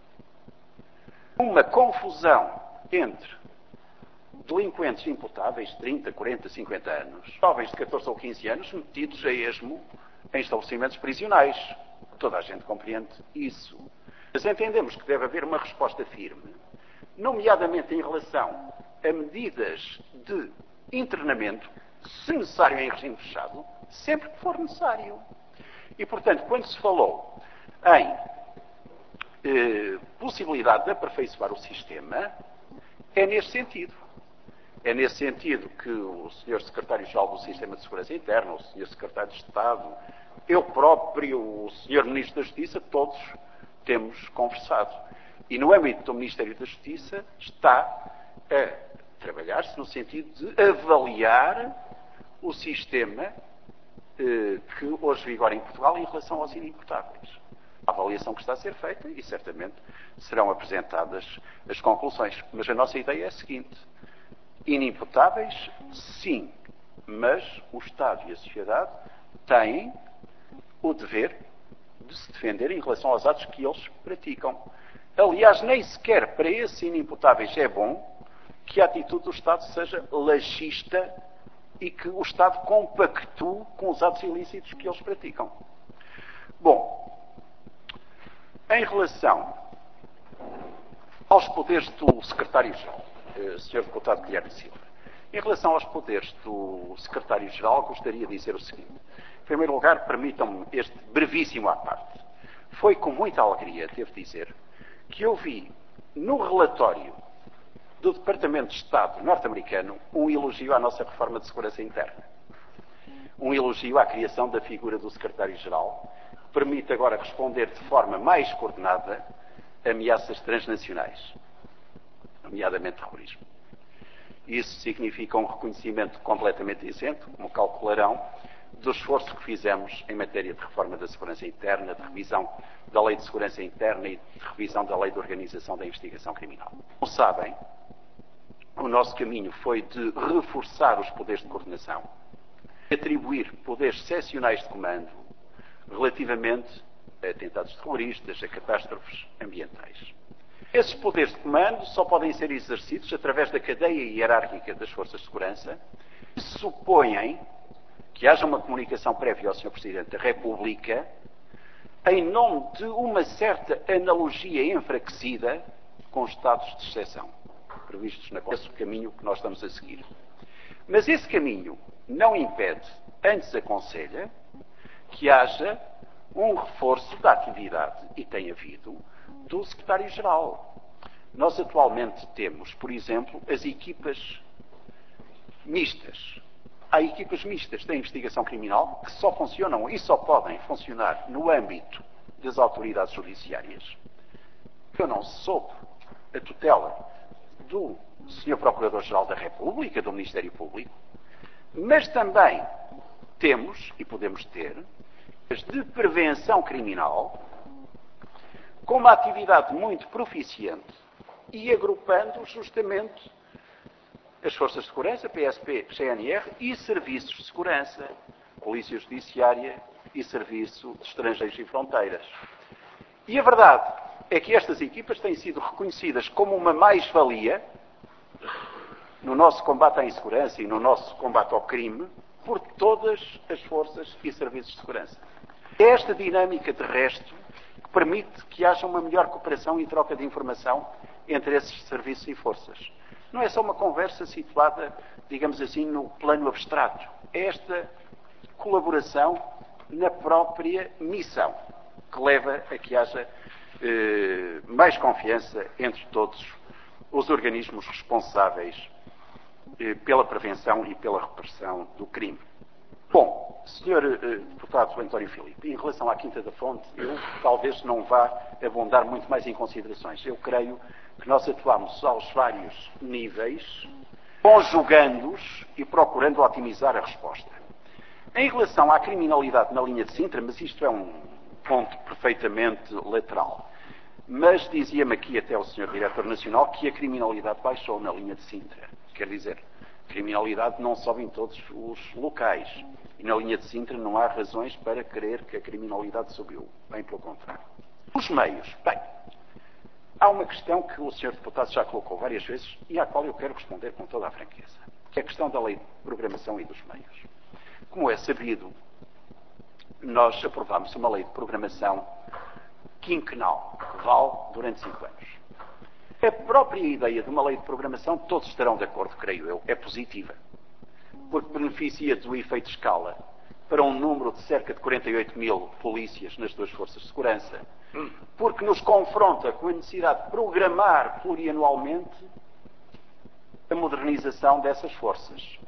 uma confusão entre delinquentes imputáveis de trinta, quarenta, cinquenta anos, jovens de catorze ou quinze anos, metidos a esmo em estabelecimentos prisionais. Toda a gente compreende isso. Mas entendemos que deve haver uma resposta firme, nomeadamente em relação a medidas de internamento, se necessário em regime fechado, sempre que for necessário. E, portanto, quando se falou em eh, possibilidade de aperfeiçoar o sistema, é neste sentido. É nesse sentido que o senhor Secretário-Geral do Sistema de Segurança Interna, o senhor Secretário de Estado, eu próprio, o senhor Ministro da Justiça, todos temos conversado. E no âmbito do Ministério da Justiça está a trabalhar-se no sentido de avaliar o sistema eh, que hoje vigora em Portugal em relação aos inimputáveis. A avaliação que está a ser feita e certamente serão apresentadas as conclusões. Mas a nossa ideia é a seguinte: inimputáveis, sim, mas o Estado e a sociedade têm o dever de se defender em relação aos atos que eles praticam. Aliás, nem sequer para esses inimputáveis é bom que a atitude do Estado seja laxista e que o Estado compactue com os atos ilícitos que eles praticam. Bom, em relação aos poderes do Secretário-Geral, senhor Deputado Guilherme Silva, em relação aos poderes do Secretário-Geral, gostaria de dizer o seguinte: Em primeiro lugar, permitam-me este brevíssimo à parte. Foi com muita alegria, devo dizer, que eu vi no relatório do Departamento de Estado norte-americano um elogio à nossa reforma de segurança interna. Um elogio à criação da figura do secretário-geral, que permite agora responder de forma mais coordenada a ameaças transnacionais, nomeadamente terrorismo. Isso significa um reconhecimento completamente isento, como calcularão, do esforço que fizemos em matéria de reforma da segurança interna, de revisão da Lei de Segurança Interna e de revisão da Lei de Organização da Investigação Criminal. Como sabem, o nosso caminho foi de reforçar os poderes de coordenação, atribuir poderes excepcionais de comando relativamente a atentados terroristas, a catástrofes ambientais. Esses poderes de comando só podem ser exercidos através da cadeia hierárquica das forças de segurança, que supõem que haja uma comunicação prévia ao senhor Presidente da República em nome de uma certa analogia enfraquecida com os estados de exceção previstos na Constituição. Esse é o caminho que nós estamos a seguir. Mas esse caminho não impede, antes aconselha, que haja um reforço da atividade, e tem havido, do Secretário-Geral. Nós atualmente temos, por exemplo, as equipas mistas. Há equipas mistas da investigação criminal que só funcionam e só podem funcionar no âmbito das autoridades judiciárias. Eu não soube a tutela do senhor Procurador-Geral da República, do Ministério Público, mas também temos, e podemos ter, as de prevenção criminal, com uma atividade muito proficiente e agrupando justamente as forças de segurança, P S P, G N R e serviços de segurança, Polícia Judiciária e Serviço de Estrangeiros e Fronteiras. E a verdade é que estas equipas têm sido reconhecidas como uma mais-valia no nosso combate à insegurança e no nosso combate ao crime por todas as forças e serviços de segurança. É esta dinâmica, de resto, que permite que haja uma melhor cooperação e troca de informação entre esses serviços e forças. Não é só uma conversa situada, digamos assim, no plano abstrato. É esta colaboração na própria missão que leva a que haja eh, mais confiança entre todos os organismos responsáveis eh, pela prevenção e pela repressão do crime. Bom, senhor eh, Deputado António Filipe, em relação à Quinta da Fonte, eu talvez não vá abundar muito mais em considerações. Eu creio que nós atuamos aos vários níveis, conjugando-os e procurando otimizar a resposta. Em relação à criminalidade na linha de Sintra, mas isto é um ponto perfeitamente lateral, mas dizia-me aqui até o senhor Diretor Nacional que a criminalidade baixou na linha de Sintra. Quer dizer, a criminalidade não sobe em todos os locais. E na linha de Sintra não há razões para crer que a criminalidade subiu. Bem pelo contrário. Os meios. Bem, há uma questão que o senhor Deputado já colocou várias vezes e à qual eu quero responder com toda a franqueza, que é a questão da lei de programação e dos meios. Como é sabido, nós aprovámos uma lei de programação quinquenal, que vale durante cinco anos. A própria ideia de uma lei de programação, todos estarão de acordo, creio eu, é positiva, porque beneficia do efeito de escala para um número de cerca de quarenta e oito mil polícias nas duas forças de segurança, porque nos confronta com a necessidade de programar plurianualmente a modernização dessas forças.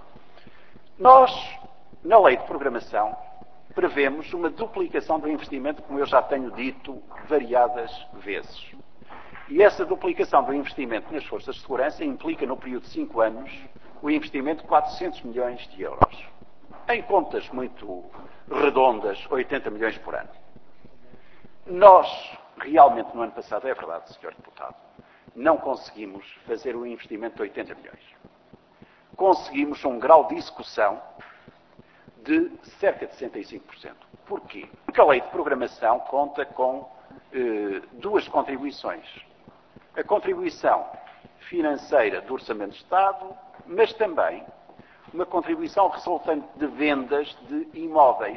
Nós, na lei de programação, prevemos uma duplicação do investimento, como eu já tenho dito variadas vezes. E essa duplicação do investimento nas forças de segurança implica, no período de cinco anos, o investimento de quatrocentos milhões de euros. Em contas muito redondas, oitenta milhões por ano. Nós, realmente, no ano passado, é verdade, senhor Deputado, não conseguimos fazer um investimento de oitenta milhões. Conseguimos um grau de execução de cerca de sessenta e cinco por cento. Porquê? Porque a lei de programação conta com eh, duas contribuições. A contribuição financeira do Orçamento de Estado, mas também uma contribuição resultante de vendas de imóveis.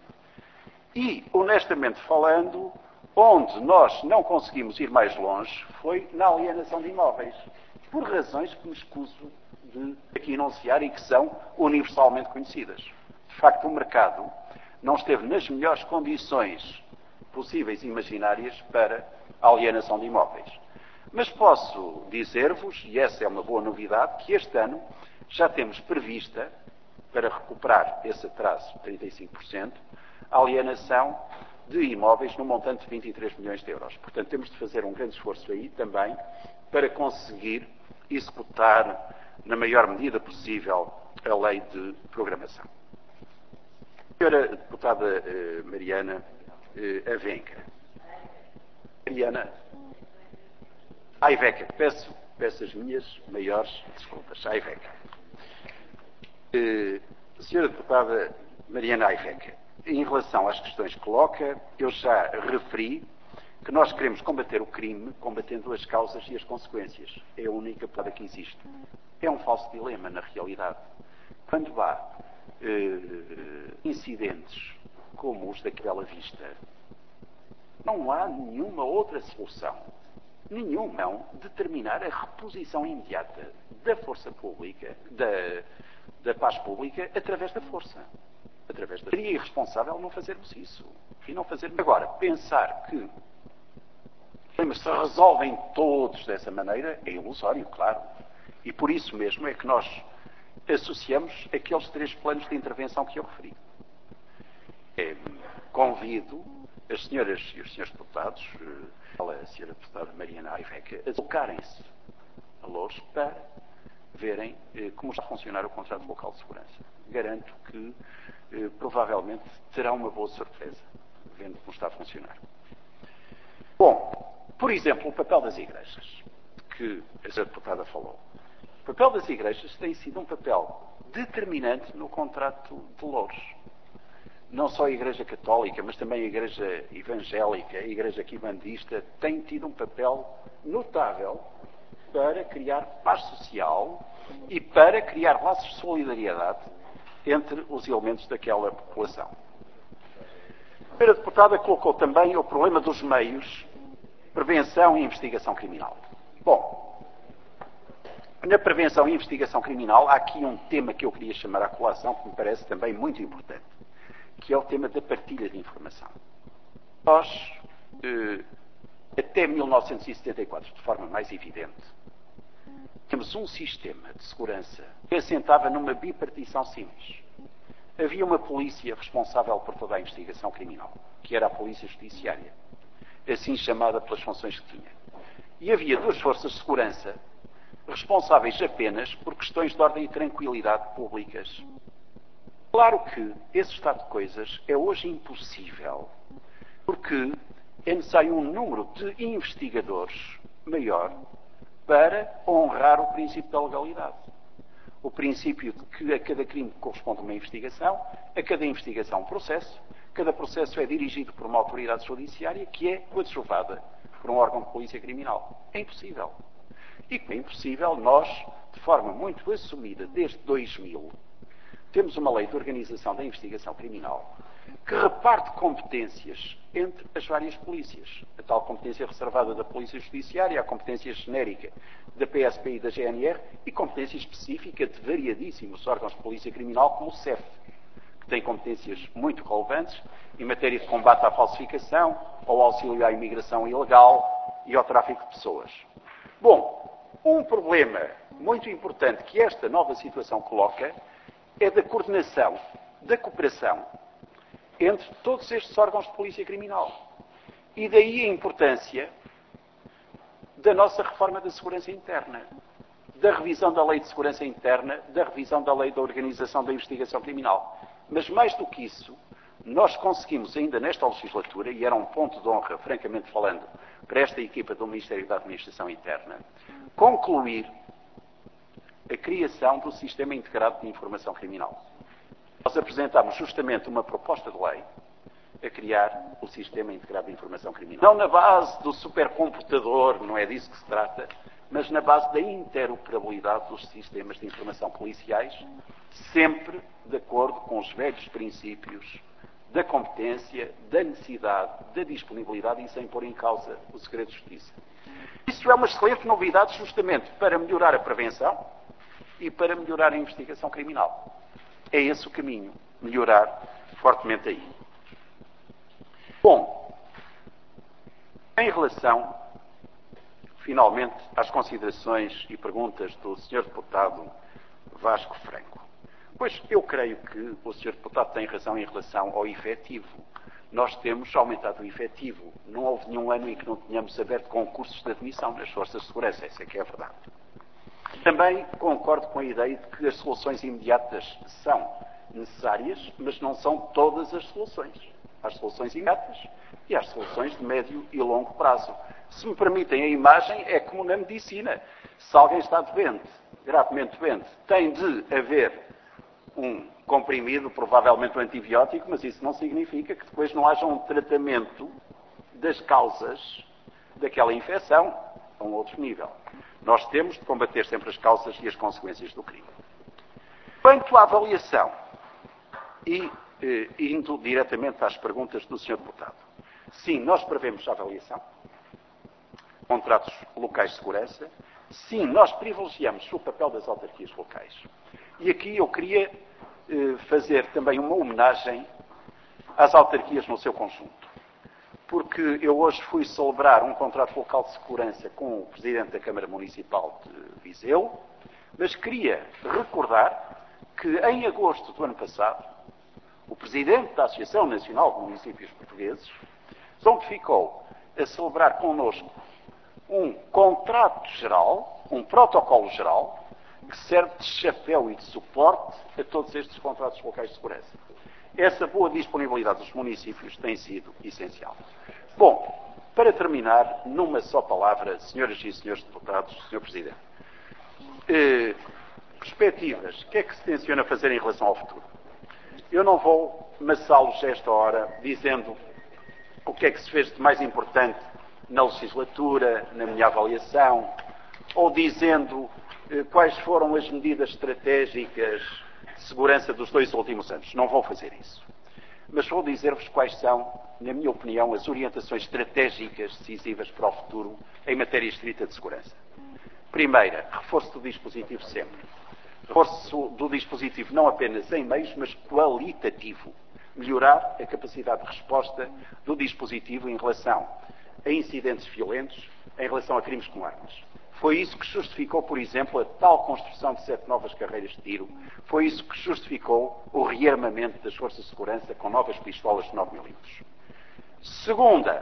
E, honestamente falando, onde nós não conseguimos ir mais longe foi na alienação de imóveis, por razões que me escuso de aqui enunciar e que são universalmente conhecidas. De facto, o mercado não esteve nas melhores condições possíveis e imaginárias para a alienação de imóveis. Mas posso dizer-vos, e essa é uma boa novidade, que este ano já temos prevista, para recuperar esse atraso de trinta e cinco por cento, a alienação de imóveis no montante de vinte e três milhões de euros. Portanto, temos de fazer um grande esforço aí também para conseguir executar, na maior medida possível, a lei de programação. Senhora Deputada eh, Mariana eh, Avenca. Mariana Aiveca, peço, peço as minhas maiores desculpas. Aiveca. Eh, Senhora Deputada Mariana Aiveca, em relação às questões que coloca, eu já referi que nós queremos combater o crime combatendo as causas e as consequências. É a única palavra que existe. É um falso dilema, na realidade. Quando há eh, incidentes como os da Bela Vista, não há nenhuma outra solução, nenhuma, não, determinar a reposição imediata da força pública, da, da paz pública, através da força. Através da... Seria irresponsável não fazermos isso. E não fazermos... Agora, pensar que os problemas se resolvem todos dessa maneira é ilusório, claro. E por isso mesmo é que nós associamos aqueles três planos de intervenção que eu referi. É, convido as senhoras e os senhores deputados, a senhora deputada Mariana Aiveca, a colocarem-se a Loures para verem eh, como está a funcionar o contrato local de segurança. Garanto que eh, provavelmente terão uma boa surpresa, vendo como está a funcionar. Bom, por exemplo, o papel das igrejas, que a senhora deputada falou. O papel das igrejas tem sido um papel determinante no contrato de Loures. Não só a Igreja Católica, mas também a Igreja Evangélica, a Igreja Quimbandista, tem tido um papel notável para criar paz social e para criar laços de solidariedade entre os elementos daquela população. A primeira deputada colocou também o problema dos meios, prevenção e investigação criminal. Bom, na prevenção e investigação criminal há aqui um tema que eu queria chamar à colação, que me parece também muito importante, que é o tema da partilha de informação. Nós, eh, até mil novecentos e setenta e quatro, de forma mais evidente, temos um sistema de segurança que assentava numa bipartição simples. Havia uma polícia responsável por toda a investigação criminal, que era a polícia judiciária, assim chamada pelas funções que tinha. E havia duas forças de segurança responsáveis apenas por questões de ordem e tranquilidade públicas. Claro que esse estado de coisas é hoje impossível, porque é necessário um número de investigadores maior para honrar o princípio da legalidade. O princípio de que a cada crime corresponde uma investigação, a cada investigação um processo, cada processo é dirigido por uma autoridade judiciária que é coadjuvada por um órgão de polícia criminal. É impossível. E é impossível, nós, de forma muito assumida desde dois mil, temos uma lei de organização da investigação criminal que reparte competências entre as várias polícias. A tal competência reservada da Polícia Judiciária, a competência genérica da P S P e da G N R e competência específica de variadíssimos órgãos de polícia criminal, como o C E F, que tem competências muito relevantes em matéria de combate à falsificação, ao auxílio à imigração ilegal e ao tráfico de pessoas. Bom, um problema muito importante que esta nova situação coloca é da coordenação, da cooperação entre todos estes órgãos de polícia criminal. E daí a importância da nossa reforma da segurança interna, da revisão da lei de segurança interna, da revisão da lei da organização da investigação criminal. Mas mais do que isso, nós conseguimos ainda nesta legislatura, e era um ponto de honra, francamente falando, para esta equipa do Ministério da Administração Interna, concluir a criação do Sistema Integrado de Informação Criminal. Nós apresentámos justamente uma proposta de lei a criar o Sistema Integrado de Informação Criminal. Não na base do supercomputador, não é disso que se trata, mas na base da interoperabilidade dos sistemas de informação policiais, sempre de acordo com os velhos princípios da competência, da necessidade, da disponibilidade e sem pôr em causa o segredo de justiça. Isso é uma excelente novidade justamente para melhorar a prevenção e para melhorar a investigação criminal. É esse o caminho, melhorar fortemente aí. Bom, em relação, finalmente, às considerações e perguntas do senhor Deputado Vasco Franco. Pois eu creio que o senhor Deputado tem razão em relação ao efetivo. Nós temos aumentado o efetivo. Não houve nenhum ano em que não tenhamos aberto concursos de admissão nas forças de segurança. Essa é que é a verdade. Também concordo com a ideia de que as soluções imediatas são necessárias, mas não são todas as soluções. Há as soluções imediatas e há as soluções de médio e longo prazo. Se me permitem a imagem, é como na medicina. Se alguém está doente, gravemente doente, tem de haver um comprimido, provavelmente um antibiótico, mas isso não significa que depois não haja um tratamento das causas daquela infecção a um outro nível. Nós temos de combater sempre as causas e as consequências do crime. Quanto à avaliação, e eh, indo diretamente às perguntas do senhor Deputado, sim, nós prevemos a avaliação, contratos locais de segurança, sim, nós privilegiamos o papel das autarquias locais. E aqui eu queria eh, fazer também uma homenagem às autarquias no seu conjunto. Porque eu hoje fui celebrar um contrato local de segurança com o Presidente da Câmara Municipal de Viseu, mas queria recordar que em agosto do ano passado, o Presidente da Associação Nacional de Municípios Portugueses ficou a celebrar connosco um contrato geral, um protocolo geral, que serve de chapéu e de suporte a todos estes contratos locais de segurança. Essa boa disponibilidade dos municípios tem sido essencial. Bom, para terminar, numa só palavra, senhoras e senhores deputados, senhor Presidente, eh, perspectivas, o que é que se tenciona fazer em relação ao futuro? Eu não vou maçá-los esta hora dizendo o que é que se fez de mais importante na legislatura, na minha avaliação, ou dizendo eh, quais foram as medidas estratégicas de segurança dos dois últimos anos. Não vou fazer isso. Mas vou dizer-vos quais são, na minha opinião, as orientações estratégicas decisivas para o futuro em matéria estrita de segurança. Primeira, reforço do dispositivo sempre. Reforço do dispositivo não apenas em meios, mas qualitativo. Melhorar a capacidade de resposta do dispositivo em relação a incidentes violentos, em relação a crimes com armas. Foi isso que justificou, por exemplo, a tal construção de sete novas carreiras de tiro. Foi isso que justificou o rearmamento das forças de segurança com novas pistolas de nove milímetros. Segunda,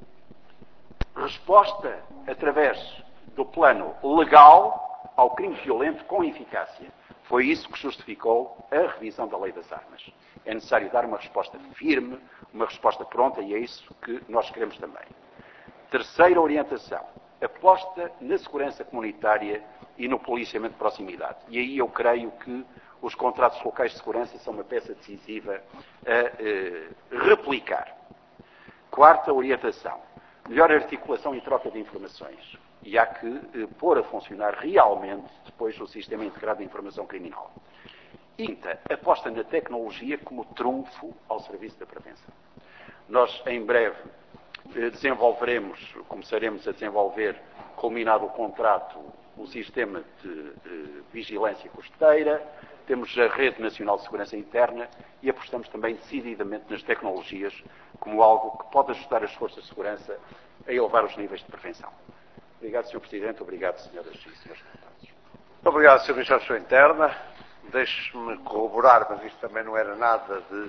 resposta através do plano legal ao crime violento com eficácia. Foi isso que justificou a revisão da lei das armas. É necessário dar uma resposta firme, uma resposta pronta, e é isso que nós queremos também. Terceira orientação, aposta na segurança comunitária e no policiamento de proximidade. E aí eu creio que os contratos locais de segurança são uma peça decisiva a eh, replicar. Quarta orientação, melhor articulação e troca de informações. E há que eh, pôr a funcionar realmente depois o Sistema Integrado de Informação Criminal. Quinta, aposta na tecnologia como trunfo ao serviço da prevenção. Nós, em breve, eh, desenvolveremos, começaremos a desenvolver, culminado o contrato, o sistema de eh, vigilância costeira, temos a Rede Nacional de Segurança Interna e apostamos também decididamente nas tecnologias como algo que pode ajudar as forças de segurança a elevar os níveis de prevenção. Obrigado, senhor Presidente. Obrigado, senhoras e senhores deputados. Muito obrigado, senhor Ministro da Administração Interna. Deixe-me corroborar, mas isto também não era nada de,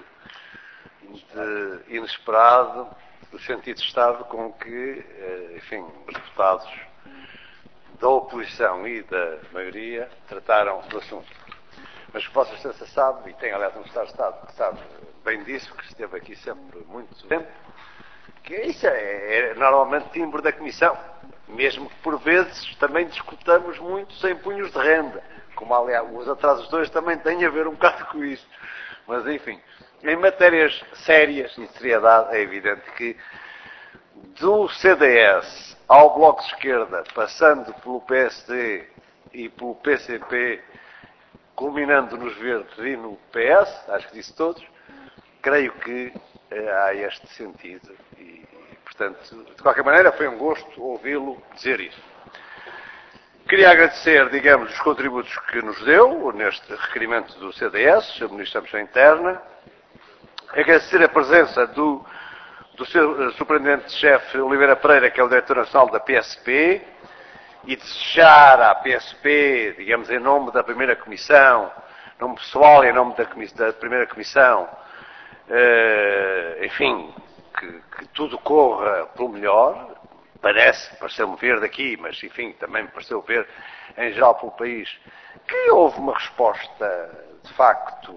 de inesperado, o sentido de Estado com que, enfim, os deputados da oposição e da maioria trataram do assunto. Mas que Vossa Excelência sabe, e tem aliás um Secretário de Estado que sabe bem disso, que esteve aqui sempre muito tempo, que isso é, é normalmente timbre da Comissão, mesmo que por vezes também discutamos muito sem punhos de renda, como aliás os atrasos dois também têm a ver um bocado com isso. Mas enfim, em matérias sérias e de seriedade é evidente que do C D S ao Bloco de Esquerda, passando pelo P S D e pelo P C P, culminando nos Verdes e no P S, acho que disse todos, creio que eh, há este sentido e, portanto, de qualquer maneira foi um gosto ouvi-lo dizer isso. Queria agradecer, digamos, os contributos que nos deu neste requerimento do C D S, o Ministro da Administração Interna, agradecer a presença do, do seu Superintendente-Chefe Oliveira Pereira, que é o Diretor Nacional da P S P, e desejar à P S P, digamos, em nome da primeira Comissão, em nome pessoal e em nome da, da primeira Comissão, uh, enfim, que, que tudo corra pelo melhor. Parece, pareceu-me ver daqui, mas enfim, também me pareceu ver em geral pelo país, que houve uma resposta, de facto,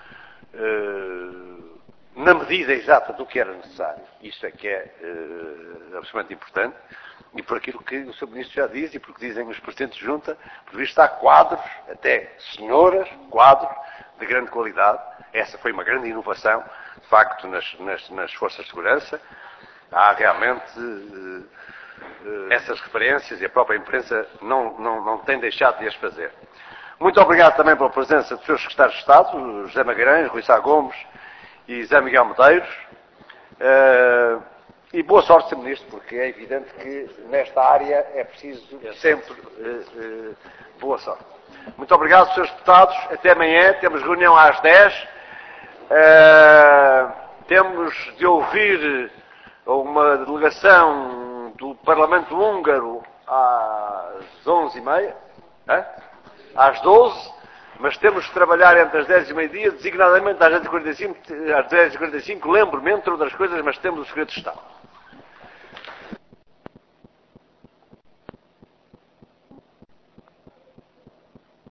uh, na medida exata do que era necessário. Isso é que é uh, absolutamente importante. E por aquilo que o senhor Ministro já diz, e por que dizem os Presidentes de Junta, por visto há quadros, até senhoras, quadros, de grande qualidade. Essa foi uma grande inovação, de facto, nas, nas, nas forças de segurança. Há realmente uh, uh, essas referências e a própria imprensa não, não, não tem deixado de as fazer. Muito obrigado também pela presença dos seus secretários de Estado, José Magalhães, Rui Sá Gomes e José Miguel Medeiros. Uh, E boa sorte, senhor Ministro, porque é evidente que nesta área é preciso sempre uh, uh, boa sorte. Muito obrigado, senhores deputados. Até amanhã. Temos reunião às dez. Uh, temos de ouvir uma delegação do Parlamento Húngaro às onze e meia. Hein? Às doze. Mas temos de trabalhar entre as dez e meio-dia, designadamente às dez e quarenta e cinco. Às dez e quarenta e cinco, lembro-me, entre outras coisas, mas temos o segredo de Estado.